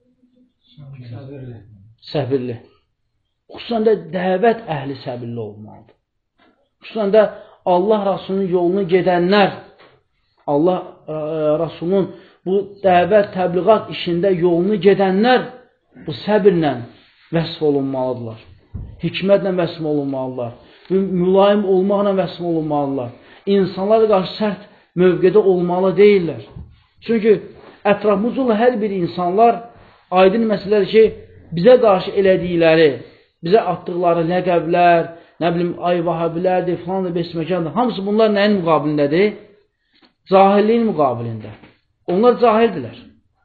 Səbirli. Səbirli. Xüsusən də dəvət əhli səbirli olmalıdır. Xüsusən də Allah Rasulunun yolunu gedənlər, Allah ə, Rasulunun bu dəvət, təbliğat işində yolunu gedənlər bu səbirlə vəsf olunmalıdırlar. Hikmətlə vəsf olunmalıdırlar. Mülayim olmaqla vəsf olunmalıdırlar. İnsanlara qarşı sərt mövqedə olmalı deyirlər. Çünki ətrafımızda olan hər bir insanlar aydın məsələdir ki, bizə qarşı elədikləri, bizə atdıqları ləqəblər, nə bilim, ay vahabilərdir, filan da besməkandır. Hamısı bunlar nəyin müqabilindədir? Cahilliyin müqabilində. Onlar cahildirlər.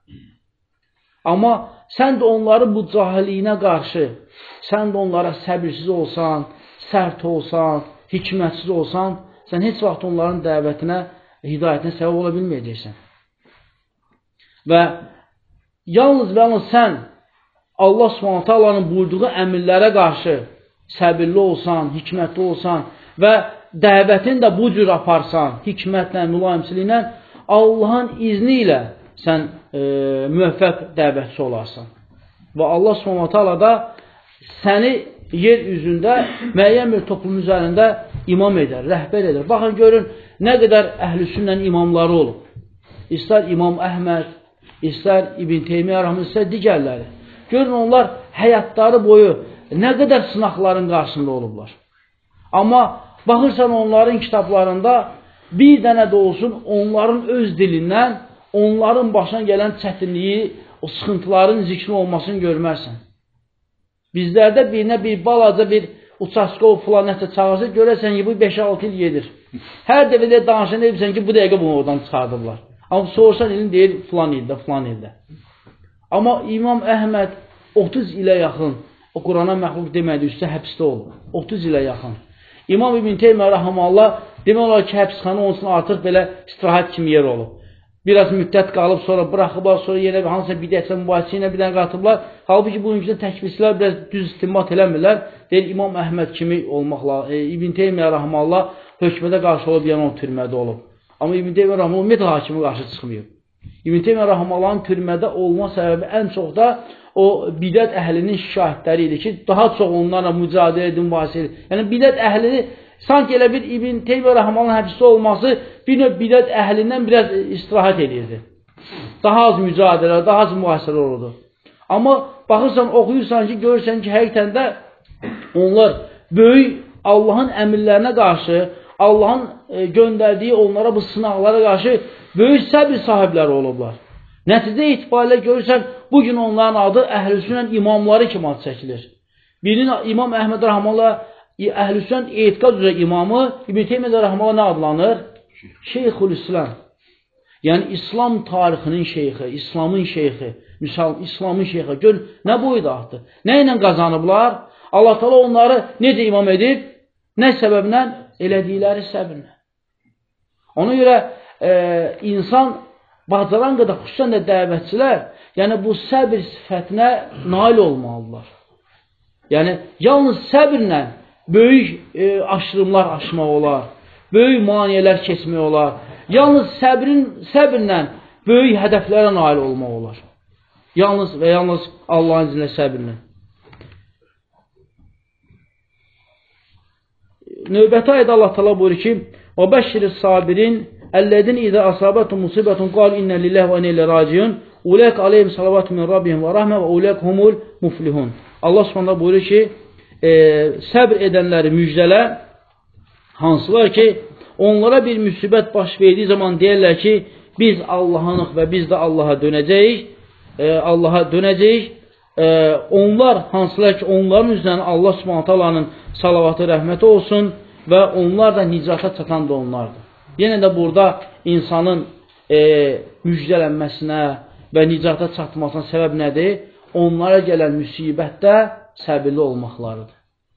Amma sən də onları bu cahilliyinə qarşı, sən də onlara səbirsiz olsan, sərt olsan, hikmətsiz olsan, sən heç vaxt onların dəvətinə, hidayətinə səbəb ola bilməyəcəksən. Və yalnız və yalnız sən Allah Subhanahu taalanın buyurduğu əmrlərə qarşı səbirli olsan, hikmətli olsan və dəvətin də bu cür aparsan, hikmətlə, mülayimçiliklə, Allahın izni ilə sən e, müvəffəq dəvətçi olarsan. Və Allah Subhanahu taala da səni yer üzündə müəyyən bir toplum üzərində imam edər, rəhbər edər. Baxın, görün, nə qədər əhl-i sünnənin imamları olub. İstər İmam Əhməd, istər İbn Teymiyyə rəhməhullah, istər digərləri. Görün, onlar həyatları boyu nə qədər sınaqların qarşısında olublar. Amma baxırsan onların kitablarında bir dənə də olsun onların öz dilindən, onların başına gələn çətinliyi, o sıxıntıların zikri olmasını görmərsən. Bizlərdə birinə bir balaca bir uçaskov filan nəsə çağırsa, görəsən ki, bu beş altı il gedir. Hər dəfədə danışan deyirsən ki, bu dəqiqə bunu oradan çıxardıblar. Amma sorsan ilin deyir, filan ildə, filan ildə. Amma İmam Əhməd otuz ilə yaxın, o Qurana məxluq demədi, üstə həbsdə olub. otuz ilə yaxın. İmam İbn Teymiyyə rəhməhullah demək olar ki, həbsxana onun üçün artıq belə istirahət kimi yer olub. Biraz müddət qalıb, sonra buraxıblar, sonra yenə hansısa bidətlə mübahisə ilə bir dənə qatıblar. Halbuki bugünküdə təkfirçilər biraz düz istinbat eləmirlər. Deyir, İmam Əhməd kimi olmaqla, e, İbn Teymiyyə rəhməhullah hökmədə qarşı olub, yəni o türmədə olub. Amma İbn Teymiyyə rəhməhullah ümumiyyətlə hakimi qarşı çıxmıyıb. İbn Teymiyyə rəhməhullahın türmədə olma səbəbi ən çox da o bidət əhlinin şikayətləri idi ki, daha çox onlarla mücadilə edin, mübahisə edin. Yəni bidət əhlini sanki elə bir İbn Teymiyyə rəhməhullahın həbsdə olması bir növ bidət əhlindən biraz istirahət edirdi. Daha az mücadilə, daha az mübahisələr olurdu. Amma baxırsan, oxuyursan ki, görürsən ki, həqiqətən də onlar böyük Allahın əmirlərinə qarşı, Allahın göndərdiyi onlara bu sınaqlara qarşı böyük səbir sahibləri olublar. Nəticə itibarilə görürsən, bugün onların adı Əhlüsünnə imamları kimi ad çəkilir. Birinin İmam Əhməd Rəhmanullah Əhlüsünnə etiqad üzrə imamı İbn Teymiyyə Rəhmanullah nə adlanır? Şeyxülislam. Yəni İslam tarixinin şeyxi, İslamın şeyxi, misal İslamın şeyxi. Gör, nə boyda addır? Nə ilə qazanıblar? Allah Teala onları necə imam edib? Nə səbəblə? Elədikləri səbirlə. Ona görə e, insan bacaran qədər, xüsusən də dəvətçilər, yəni bu səbir sifətinə nail olmalıdırlar. Yəni, yalnız səbirlə böyük e, aşırımlar aşmaq olar, böyük maniyələr keçmək olar. Yalnız səbrin, səbirlə böyük hədəflərə nail olmaq olar. Yalnız və yalnız Allahın izinlə səbirlə. Növbəti ayda Allah təala buyurur ki: "Və bəşşiris sabirin ellezin izə asabatuhum musibetun qalu inna lillahi və inna ilayhi raciun. Ulaika aleyhim salavatun min rabbihim və rahme və ulaika humul muflihun." Allah Subhanahu buyurur ki, e, səbr edənləri müjdələ, hansılar ki, onlara bir müsibət baş verdiyi zaman deyirlər ki, biz Allah'ınıq və biz də Allah'a dönəcəyik, e, Allah'a dönəcəyik. E, onlar hansılar ki, onların üzrərinə Allah Subhanahu taalanın salavatı, rəhməti olsun və onlar da nicata çatan da onlardır. Yenə də burada insanın e, müjdələnməsinə və nicata çatmasına səbəb nədir? Onlara gələn müsibətdə səbirli olmaqlarıdır.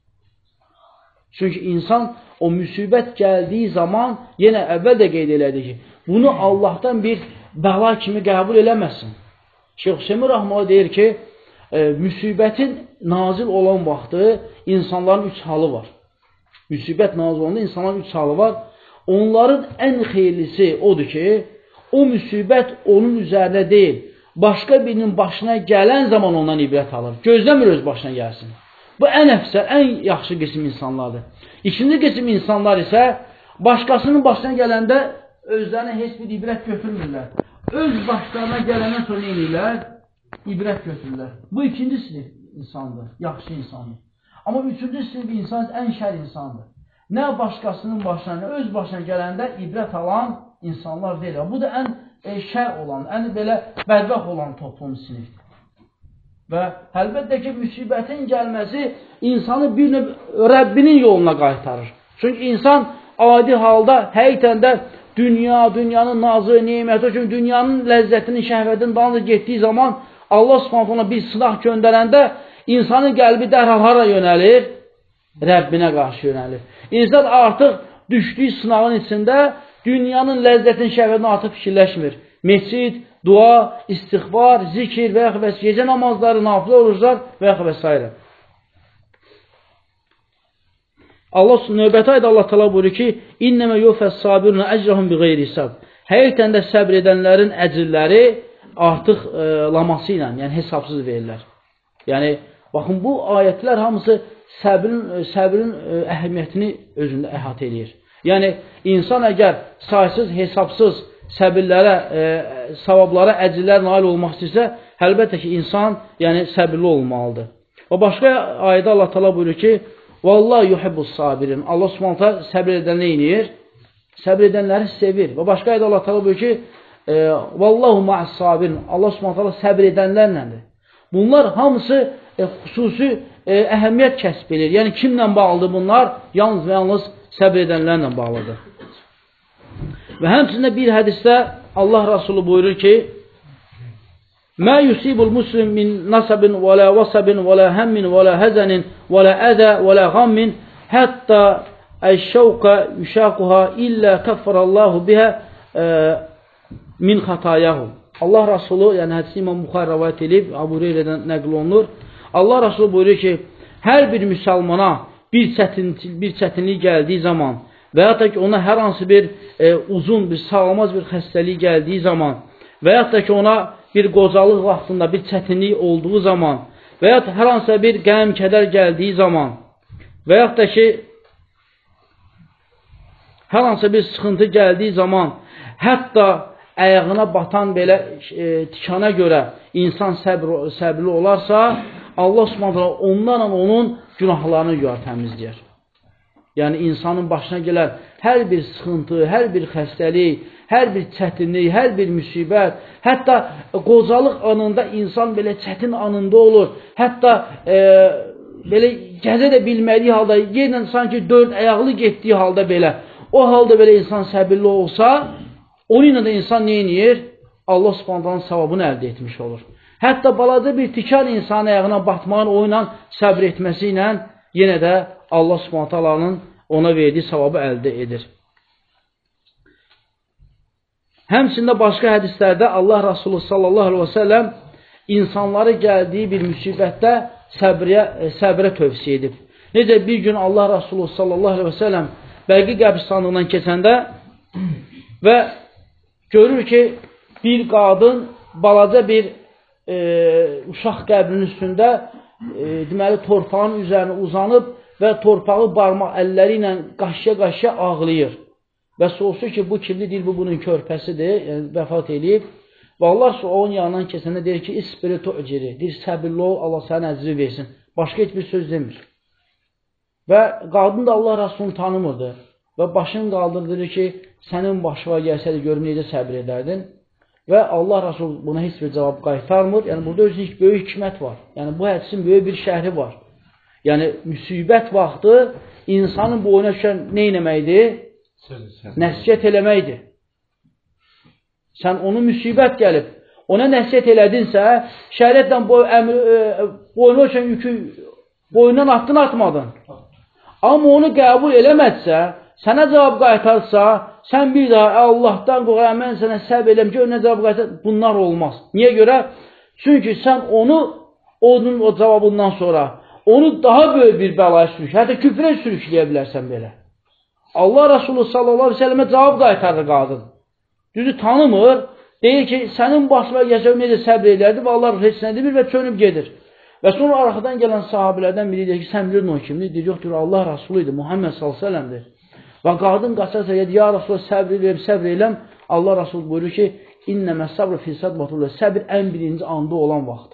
Çünki insan o müsibət gəldiyi zaman, yenə əvvəl də qeyd elədi ki, bunu Allahdan bir bəla kimi qəbul eləməsin. Şeyx Hüseyin Rəhməhullah deyir ki, e, müsibətin nazil olan vaxtı insanların üç halı var. Müsibət nazil olanda insanların üç halı var. Onların ən xeyirlisi odur ki, o müsibət onun üzərinə deyil, başqa birinin başına gələn zaman ondan ibrət alır. Gözləmir öz başına gəlsin. Bu ən əfsər, ən yaxşı qism insanlardır. İkinci qism insanlar isə başqasının başına gələndə özlərinə heç bir ibrət götürmürlər. Öz başlarına gələndən sonra nə edirlər? İbrət götürürlər. Bu ikinci sinif insandır, yaxşı insandır. Amma üçüncü sinif insan ən şər insandır. Nə başqasının başına, nə öz başına gələndə ibrət alan insanlar deyil. Bu da ən e, şər olan, ən belə bədbəxt olan toplum sinifdir. Və əlbəttə ki, müsibətin gəlməsi insanı bir növ Rəbbinin yoluna qaytarır. Çünki insan adi halda, həqiqətən də dünya, dünyanın nazı, neməti, çünki dünyanın ləzzətinin, şəhvətinin dalınca getdiyi zaman Allah Subhanahu ona bir sınaq göndərəndə insanın qəlbi dərhal hara yönəlir? Rəbbinə qarşı yönəlir. İnsan artıq düşdüyü sınağın içində dünyanın ləzzətinin, şəhvətini artıq fikirləşmir. Meçid, dua, istiğfar, zikir və yaxud və gecə namazları, nafilə oruclar və yaxud və s. Allah növbəti ayda Allah təala buyurur ki: "İnnəmə yufəs sabiruna əcrahum biğeyri hisab." Həqiqətən də səbr edənlərin əcrləri artıq e, laması ilə, yəni hesabsız verirlər. Yəni baxın, bu ayətlər hamısı səbrin səbrin e, əhəmiyyətini özündə əhatə edir. Yəni insan əgər saysız, hesabsız səbirlərə, e, savablara, əcrlərə nail olmaq istəyirsə, əlbəttə ki, insan yəni səbirli olmalıdır. Və başqa ayədə Allah təala buyurur ki: "Vallahu yuhibbus sabirin." Allah Subhanahu taala səbr edənləri nə edir? Səbr edənləri sevir. Və başqa ayədə Allah təala buyurur ki: e, "Vallahu ma'as sabirin." Allah Subhanahu taala səbr edənlərlədir. Bunlar hamısı e, xüsusi e, əhəmiyyət kəsb edir. Yəni kimlə bağlıdır bunlar? Yalnız və yalnız səbr edənlərlə bağlıdır. Və həmçində bir hədisdə Allah Rasulü buyurur ki: "Mə yusibul muslim min nasabin və la vasabin və la həmmin və la həzənin və la ədə və lağammin hətta əş-şəvqə yüşaquha illə kəffərəllahu bihə e, min xatayahu." Allah Rasulü, yəni hədisi İmam Buxari rəvayət edib, Əbu Hüreyrədən nəql olunur. Allah Rasulü buyurur ki, hər bir müsəlmana bir, çətin, bir çətinlik gəldiyi zaman və ya da ki, ona hər hansı bir e, uzun, bir sağlamaz bir xəstəlik gəldiyi zaman və ya da ki, ona bir qocalıq vaxtında bir çətinlik olduğu zaman və ya da hər hansı bir qəm, kədər gəldiyi zaman və ya da ki, hər hansı bir sıxıntı gəldiyi zaman, hətta əyağına batan belə e, tikana görə insan səbr, səbirli olarsa, Allah Subhanahu onlarla onun günahlarını yuvar, təmizləyər. Yəni insanın başına gələn hər bir sıxıntı, hər bir xəstəlik, hər bir çətinlik, hər bir müsibət, hətta qocalıq anında insan belə çətin anında olur, hətta e, belə gəzə də bilmədiyi halda, yenə sanki dörd ayaqlı getdiyi halda belə, o halda belə insan səbirli olsa, onunla da insan nə edir? Allah Subhanahu savabını əldə etmiş olur. Hətta balaca bir tikan insan ayağına batmağın o ilə səbr etməsi ilə yenə də Allah Subhanahu ona verdiyi savabı əldə edir. Həmçində başqa hədislərdə Allah Rasulü sallallahu aleyhi və səlləm insanları gəldiyi bir müsibətdə səbrə, səbrə tövsiyə edib. Necə bir gün Allah Rasulü sallallahu aleyhi və səlləm Bəqi qəbristanlığından keçəndə və görür ki, bir qadın balaca bir e, uşaq qəbrinin üstündə e, deməli torpağın üzərinə uzanıb və torpağı barmaq əlləri ilə qaşıya-qaşıya ağlayır. Və soruşur ki, bu kimdir? Deyir, bu bunun körpəsidir, yəni, vəfat edib. Və Allah onun yanından keçəndə deyir ki, İsbirito öciri, deyir, səbirli ol, Allah sənə əcri versin. Başqa heç bir söz demir. Və qadın da Allah Rasulunu tanımırdı. Və başını qaldırdır ki, sənin başına gəlsədə görüm necə səbir edərdin. Və Allah Rasulü buna heç bir cavab qaytarmır. Yəni, burada özü böyük hikmət var. Yəni, bu hədisin böyük bir şəhri var. Yəni, müsibət vaxtı insanın boyuna düşən nə eləməkdir? Nəsiyyət eləməkdir. Sən onu müsibət gəlib, ona nəsiyyət elədinsə, şəriətlə boyuna düşən yükü boyundan atdın, atmadın. Amma onu qəbul eləmədsə, sənə cavab qaytarsa, sən bir daha Allahdan qoğa, mən sənə səbr eləm ki, önünə cavab qaytar, bunlar olmaz. Niyə görə? Çünki sən onu, onun o cavabından sonra, onu daha böyük bir bəlaya sürükləyə, hətta küfrə sürükləyə bilərsən belə. Allah Rasulü sallallahu aleyhi ve sellemə cavab qaytarır qadın. Düzü tanımır, deyir ki, sənin başına gəlsəm necə səbr edərdi və Allah heç nə demir və çönüb gedir. Və sonra arxadan gələn sahabilərdən biri deyir ki, sən bilirdin o kimdir? Deyir, yox, deyir, Allah Rasulü idi, Muhammed sallallahu aleyhi ve sellemdir. Və qadın qaçarsa, ya Rasulü səbr eləm, səbr eləm. Allah Rasulü buyurur ki, İnnəmə səbr fisad batullah, səbr ən birinci anda olan vaxt.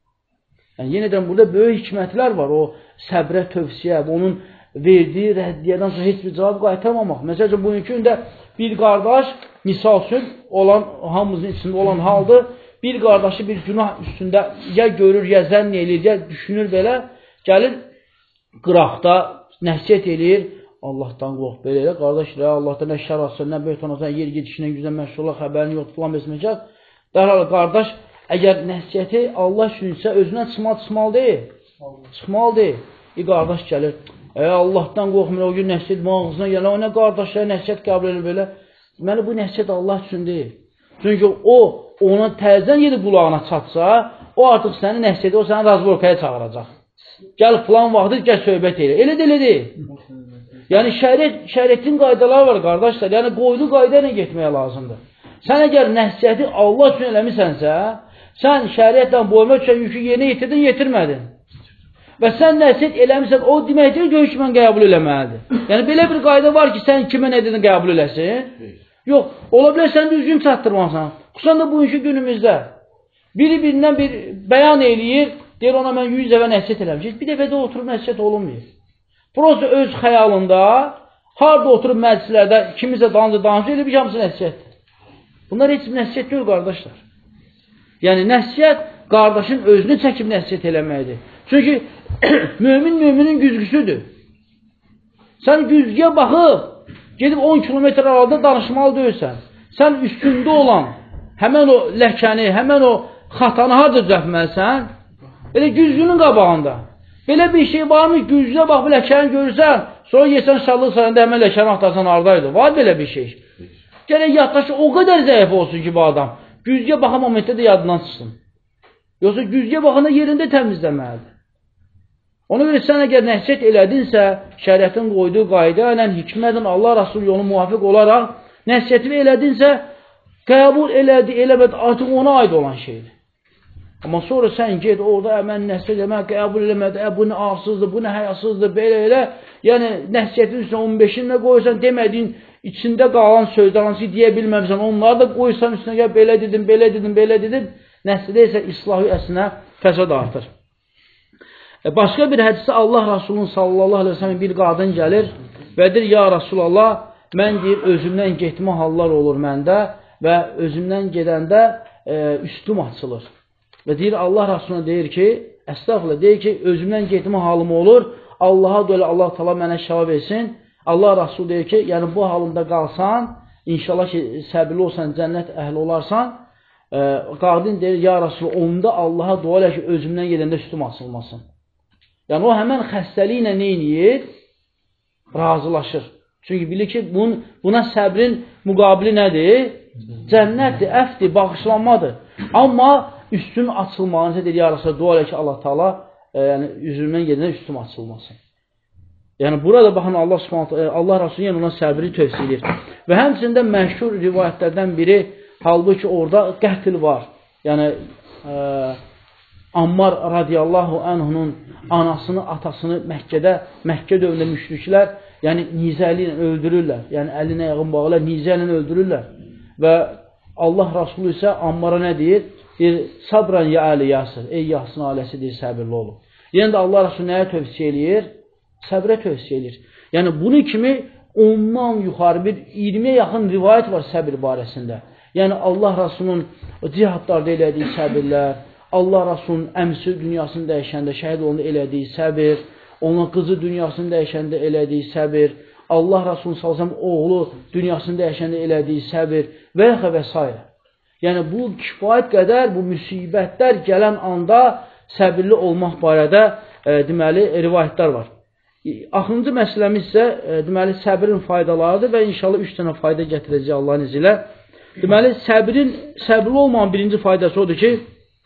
Yəni, yenədən burada böyük hikmətlər var, o səbrə tövsiyə, onun verdiyi rəddiyədən sonra heç bir cavab qaytarmamaq. Məsələn, bugünkü gündə bir qardaş, misal üçün, olan, hamımızın içində olan haldır, bir qardaşı bir günah üstündə ya görür, ya zənn eləyir, ya düşünür belə, gəlir qıraqda nəsiyyət eləyir, Allahdan qox, belə elə, qardaş, Allahdan nə şər alsın, nə böyük tanısan, yer gedişindən güzən məşğullar, xəbərini yox, filan besməkər. Dərhal, qardaş, əgər nəsiyyəti Allah üçünsə, özündən çıxmal, çıxmal deyil. Çıxmal deyil. Bir qardaş gəlir, Ey Allahdan qorxmur, o gün nəsiyyət mağazına gələ, o nə qardaşlara nəsiyyət qəbul edir belə. Deməli, bu nəsiyyət Allah üçün deyil. Çünki o, ona təzən yedi qulağına çatsa, o artıq səni nəsiyyəti, o səni razborkaya çağıracaq. Gəl filan vaxtı, gəl söhbət elə. Elə də elə deyil. Yəni, şəriət, şəriətin qaydaları var, qardaşlar. Yəni, qoyduğu qayda ilə getməyə lazımdır. Sən əgər nəsiyyəti Allah üçün eləmisənsə, sən şəriətlə boyma üçün yükü yerinə yetirdin, yetirmədin. Və sən nəsiyyət eləmirsən, o deməkdir ki, hökmən qəbul eləməlidir. Yəni, belə bir qayda var ki, sən kimə nə dedin qəbul eləsin? Yox, ola bilər sən düzgün çatdırmasan. Xüsusən də bugünkü günümüzdə biri-birindən bir bəyan eləyir, deyir ona mən yüz dəfə nəsiyyət eləmişik. Bir dəfə də oturub nəsiyyət olunmuyor. Prosta öz xəyalında, harada oturub məclislərdə kimisə danıcı danıcı elə bir hamısı nəsiyyətdir. Bunlar heç bir nəsiyyət deyil, qardaşlar. Yəni, nəsiyyət qardaşın özünü çəkib nəsiyyət eləməkdir. Çünki mömin müminin güzgüsüdür. Sən güzgüyə baxıb, gedib on kilometr arada danışmalı deyilsən. Sən üstündə olan həmən o ləkəni, həmən o xatanı harada düzəltməlisən? Elə güzgünün qabağında. Belə bir şey varmı? Güzgüyə bax, bu ləkəni görürsən, sonra yesən şallıq sarında həmən ləkəni axtarsan haradaydı. Var belə bir şey. Gələk yaddaşı o qədər zəif olsun ki, bu adam. Güzgüyə baxan momentdə də yadından çıxsın. Yoxsa güzgüyə baxanda yerində təmizləməlidir. Ona görə sən əgər nəsiyyət elədinsə, şəriətin qoyduğu qayda ilə, hikmətlə Allah Rasulü yolu müvafiq olaraq nəsiyyətini elədinsə, qəbul elədi, eləmədi, artıq ona aid olan şeydir. Amma sonra sən ged, orada mən nəsiyyət eləmək, qəbul eləmədi, ə, bu nə arsızdır, bu nə həyasızdır, belə elə, yəni nəsiyyətin üstünə on beşinlə qoyursan, demədiyin, içində qalan sözlər, hansı deyə bilməmsən, onları da qoyursan üstünə, gəl, belə dedim, belə dedim, belə dedim, nəslidə isə islahı əsinə fəsad artır. Başqa bir hədisi Allah Rasulunun sallallahu aleyhi ve sellem bir qadın gəlir və deyir, ya Rasulallah, mən deyir, özümdən getmə hallar olur məndə və özümdən gedəndə e, üstüm açılır. Və deyir, Allah Rasuluna deyir ki, əstəğfirullah, deyir ki, özümdən getmə halım olur, Allaha da elə Allah təala mənə şəfa versin. Allah Rasul deyir ki, yəni bu halında qalsan, inşallah ki, səbirli olsan, cənnət əhli olarsan, e, qadın deyir, ya Rasul, onda Allaha dua elə ki, özümdən gedəndə üstüm açılmasın. Yəni, o həmən xəstəliklə neyniyir? Razılaşır. Çünki bilir ki, bun, buna səbrin müqabili nədir? Cənnətdir, əfdir, bağışlanmadır. Amma üstün açılmağınca deyir, ya Rasul, dua elə ki, Allah Taala e, yəni, üzümdən gedəndə üstüm açılmasın. Yəni, burada baxın, Allah, Allah Rasulü yəni ona səbri tövsiyə edir. Və həmçində məşhur rivayətlərdən biri, halbuki orada qətl var. Yəni, e, Ammar radiyallahu anhunun anasını, atasını Məkkədə, Məkkə dövründə müşriklər, yəni nizəli ilə öldürürlər. Yəni, əlini ayağını bağlar, nizə ilə öldürürlər. Və Allah Rasulü isə Ammara nə deyir? Deyir, sabran ya əli Yasir, ey Yasir ailəsi deyir, səbirli olun. Yəni də Allah Rasulü nəyə tövsiyə eləyir? Səbrə tövsiyə edir. Yəni, bunun kimi ondan yuxarı bir iyirmiyə yaxın rivayət var səbir barəsində. Yəni, Allah Rasulunun cihadlarda elədiyi səbirlər, Allah Rasulunun əmsi dünyasını dəyişəndə, şəhid olanda elədiyi səbir, onun qızı dünyasını dəyişəndə elədiyi səbir, Allah Rasulunun salsam oğlu dünyasını dəyişəndə elədiyi səbir və yaxə və s. Yəni, bu kifayət qədər, bu müsibətlər gələn anda səbirli olmaq barədə e, deməli, rivayətlər var. Axırıncı məsələmiz isə e, deməli, səbrin faydalarıdır və inşallah üç dənə fayda gətirəcək Allahın izi ilə. Deməli, səbrin, səbirli olmanın birinci faydası odur ki,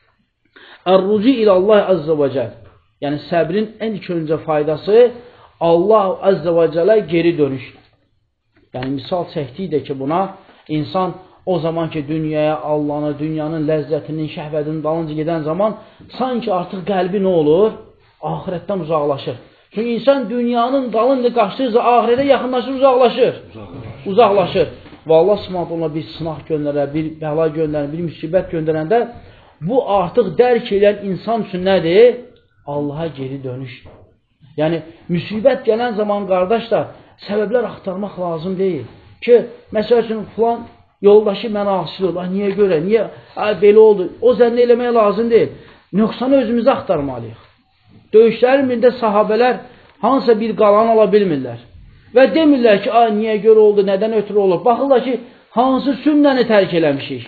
Ər-ruci ilə Allah Əzzə və Cəl. Yəni, səbrin ən ilk öncə faydası Allah Əzzə və Cələ geri dönüşdür. Yəni, misal çəkdikdə ki, buna insan o zaman ki, dünyaya, Allah'ın, dünyanın ləzzətinin, şəhvətinin dalınca gedən zaman sanki artıq qəlbi nə olur? Ahirətdən uzaqlaşır. Çünki insan dünyanın dalınca qaçdırsa, ahirətə yaxınlaşır, uzaqlaşır. Uzaqlaşır. uzaqlaşır. Və Allah Subhanahu ona bir sınaq göndərər, bir bəla göndərər, bir müsibət göndərəndə bu artıq dərk edən insan üçün nədir? Allaha geri dönüş. Yəni, müsibət gələn zaman, qardaşlar, səbəblər axtarmaq lazım deyil. Ki, məsəl üçün, filan yoldaşı mənə asıl olur. Niyə görə? Niyə? Ay, belə oldu. O zənn eləmək lazım deyil. Nöqsanı özümüzü axtarmalıyıq. Döyüşlərin birində sahabələr hansısa bir qalan ala bilmirlər. Və demirlər ki, ay, niyə görə oldu, nədən ötürü olur. Baxırlar ki, hansı sünnəni tərk eləmişik.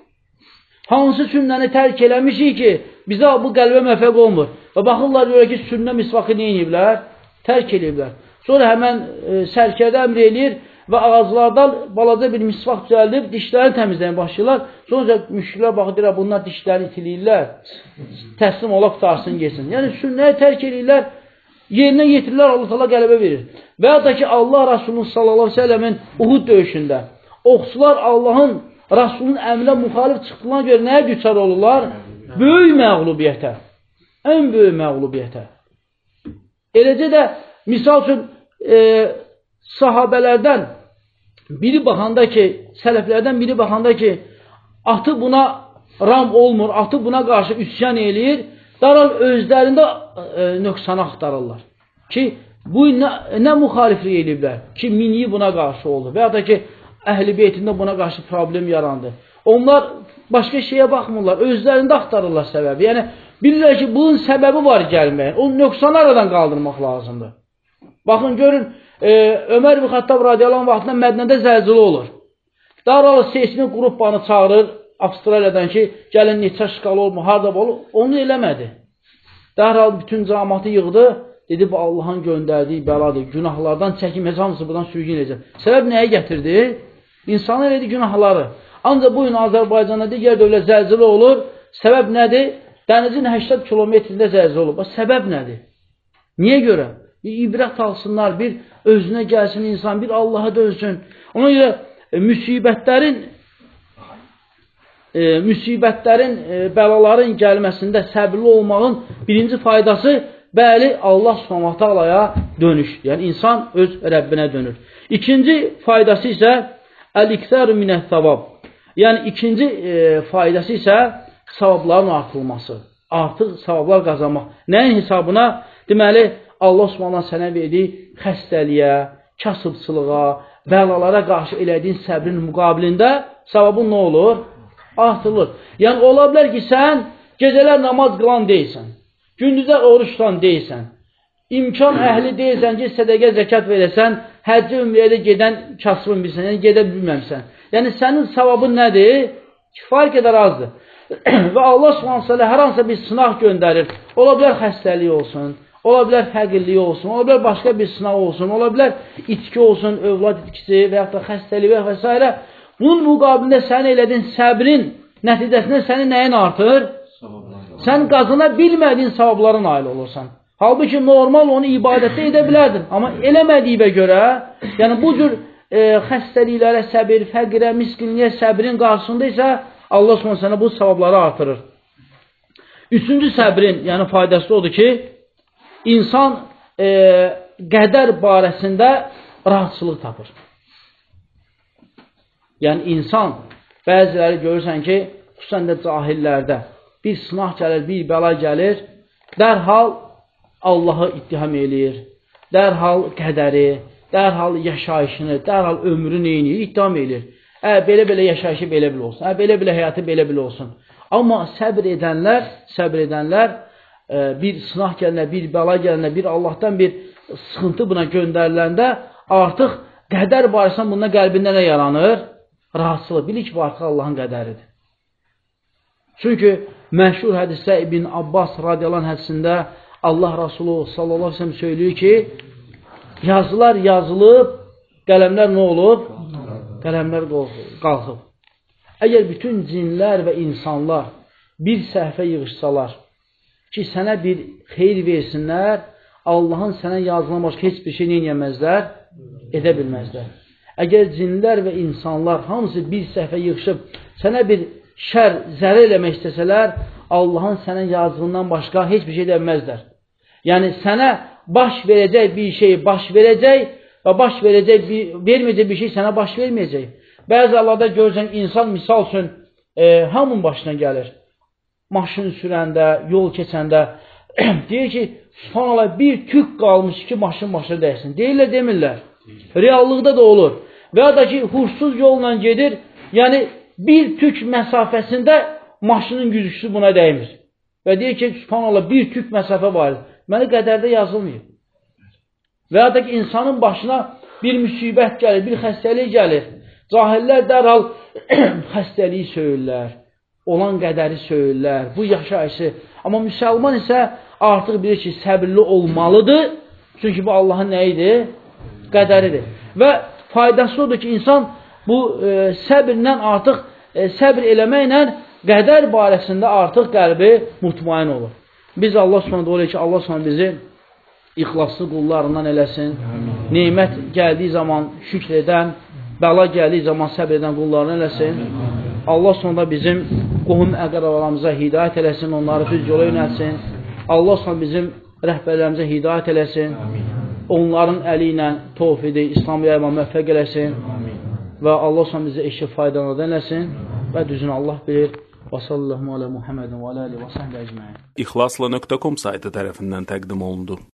Hansı sünnəni tərk eləmişik ki, bizə bu qəlbə məfəq olmur. Və baxırlar görə ki, sünnə misvaqı nə ediblər? Tərk ediblər. Sonra həmən e, sərkərdə əmr eləyir və ağızlardan balaca bir misvaq düzəldib, dişlərini təmizləyin başlayırlar. Sonra müşriklər baxır, bunlar dişlərini itiliyirlər, təslim ola qutarsın, geçsin. Yəni, sünnəyi tərk edirlər, yerinə yetirirlər, Allah təala qələbə verir. Və ya da ki, Allah Rasulunun sallallahu aleyhi ve sellemin Uhud döyüşündə oxçular Allahın Rasulun əmrinə müxalif çıxdığına görə nəyə düçar olurlar? Böyük məğlubiyyətə. Ən böyük məğlubiyyətə. Eləcə də, misal üçün, e, sahabələrdən biri baxanda ki, sələflərdən biri baxanda ki, atı buna ram olmur, atı buna qarşı üsyan eləyir, daral özlərində e, nöqsanı axtarırlar. Ki, bu nə, nə müxaliflik eləyiblər? Ki, miniyi buna qarşı oldu. Və ya da ki, əhl-i beytində buna qarşı problem yarandı. Onlar başqa şeyə baxmırlar, özlərində axtarırlar səbəbi. Yəni, bilirlər ki, bunun səbəbi var gəlməyin. O nöqsanı aradan qaldırmaq lazımdır. Baxın, görün, e, Ömər ibn Xattab radiyallahu anh vaxtında Mədnədə zəlzələ olur. Daralı seçinin qruppanı çağırır Avstraliyadan ki, gəlin neçə şkala olmur, harada olur. Onu eləmədi. Dərhal bütün cəmaatı yığdı. Dedi, bu Allahın göndərdiyi bəladır. Günahlardan çəkinməz, hamısı buradan sürgün edəcək. Səbəb nəyə gətirdi? İnsanlar elədi günahları. Ancaq bu gün Azərbaycanda digər dövlət zəlzələ olur. Səbəb nədir? Dənizin səksən kilometrində zəlzələ olur. Bax, səbəb nədir? Niyə görə? Bir ibrət alsınlar, bir özünə gəlsin insan, bir Allaha dönsün. Ona görə e, müsibətlərin e, müsibətlərin, e, bəlaların gəlməsində səbirli olmağın birinci faydası bəli, Allah Subhanahu taalaya dönüş. Yəni, insan öz Rəbbinə dönür. İkinci faydası isə əl-iktəru minəs-savab. Yəni, ikinci e, faydası isə savabların artırılması. Artıq savablar qazanmaq. Nəyin hesabına? Deməli, Allah Subhanahu sənə verdiyi xəstəliyə, kasıbçılığa bəlalara qarşı elədiyin səbrin müqabilində savabın nə olur? Artırılır. Yəni, ola bilər ki, sən gecələr namaz qılan deyilsən, gündüzlər oruç tutan deyilsən, imkan əhli deyilsən ki, sədəqə zəkat verəsən, həccə ümrəyə də gedən kasbın bilsən, yəni gedə bilməmsən. Yəni, sənin savabın nədir? Kifayət qədər azdır. Və Allah subhanələ hər hansısa bir sınaq göndərir. Ola bilər xəstəlik olsun, ola bilər fəqirlik olsun, ola bilər başqa bir sınaq olsun, ola bilər itki olsun, övlad itkisi və yaxud da xəstəlik və s. Bunun müqabilində sən elədin səbrin nəticəsində sənin nəyin artır? Sən qazana bilmədiyin savablara nail olursan. Halbuki normal onu ibadətdə edə bilərdin. Amma eləmədiyinə görə, yəni bu cür e, xəstəliklərə səbir, fəqirə, miskinliyə səbrin qarşısında isə Allah s.ə. sənə bu savabları artırır. Üçüncü səbrin, yəni faydası odur ki, insan e, qədər barəsində rahatçılıq tapır. Yəni insan, bəziləri görürsən ki, xüsusən də cahillərdə bir sınaq gəlir, bir bəla gəlir, dərhal Allahı ittiham eləyir, dərhal qədəri, dərhal yaşayışını, dərhal ömrünü eləyir, ittiham eləyir. Ə, belə-belə yaşayışı belə-belə olsun, ə, belə-belə həyatı belə-belə olsun. Amma səbr edənlər, səbr edənlər e, bir sınaq gəlinə, bir bəla gəlinə, bir Allahdan bir sıxıntı buna göndəriləndə artıq qədər barəsində bundan qəlbində nə yaranır? Rahatsızlıq. Bilir ki, bu artıq Allahın qədəridir. Çünki məşhur hədisdə İbn Abbas radiyallahu anh hədisində Allah Rasulü sallallahu aleyhi ve sellem söylüyor ki, yazılar yazılıb, qələmlər nə olub? Qələmlər qalxıb. Əgər bütün cinlər və insanlar bir səhvə yığışsalar ki, sənə bir xeyir versinlər, Allahın sənə yazılan başqa heç bir şey neyəməzlər? Edə bilməzlər. Əgər cinlər və insanlar hamısı bir səhvə yığışıb, sənə bir şər, zərər eləmək istəsələr, Allahın sənə yazığından başqa heç bir şey eləməzlər. Yəni, sənə baş verəcək bir şey baş verəcək və baş verəcək, bir, verməyəcək bir şey sənə baş verməyəcək. Bəzi Allahda görürsən, insan misal üçün e, hamının başına gəlir. Maşın sürəndə, yol keçəndə deyir ki, subhanallah, bir tük qalmış ki, maşın başına dəysin. Deyirlər, demirlər. Reallıqda da olur. Və ya da ki, hursuz yolla gedir, yəni bir tük məsafəsində maşının güzüşü buna dəymir. Və deyir ki, subhanallah, bir tük məsafə var. Məni qədərdə yazılmıyor. Və ya da ki, insanın başına bir müsibət gəlir, bir xəstəlik gəlir. Cahillər dərhal xəstəliyi söyürlər, olan qədəri söyürlər, bu yaşayışı. Amma müsəlman isə artıq bilir ki, səbirli olmalıdır. Çünki bu Allahın nəyidir? Qədəridir. Və faydası odur ki, insan bu e, səbirlə artıq, e, səbir eləməklə qədər barəsində artıq qəlbi mutmain olur. Biz Allah subhanahu olayıq ki, Allah subhanahu bizi ixlaslı qullarından eləsin. Neymət gəldiyi zaman şükr edən, bəla gəldiyi zaman səbr edən qullarından eləsin. Allah sonunda bizim qohum əqrabalarımıza hidayət eləsin, onları düz yola yönəlsin. Allah sonunda bizim rəhbərlərimizə hidayət eləsin. Onların əli ilə tövhidi, İslamı yayma müvəffəq eləsin. Və Allah sonunda bizi eşi faydalanan eləsin. Və düzünü Allah bilir. Və sallallahu alə Muhammedin və alə və səhbə əcməin. İxlasla nöqtə com saytı tərəfindən təqdim olundu.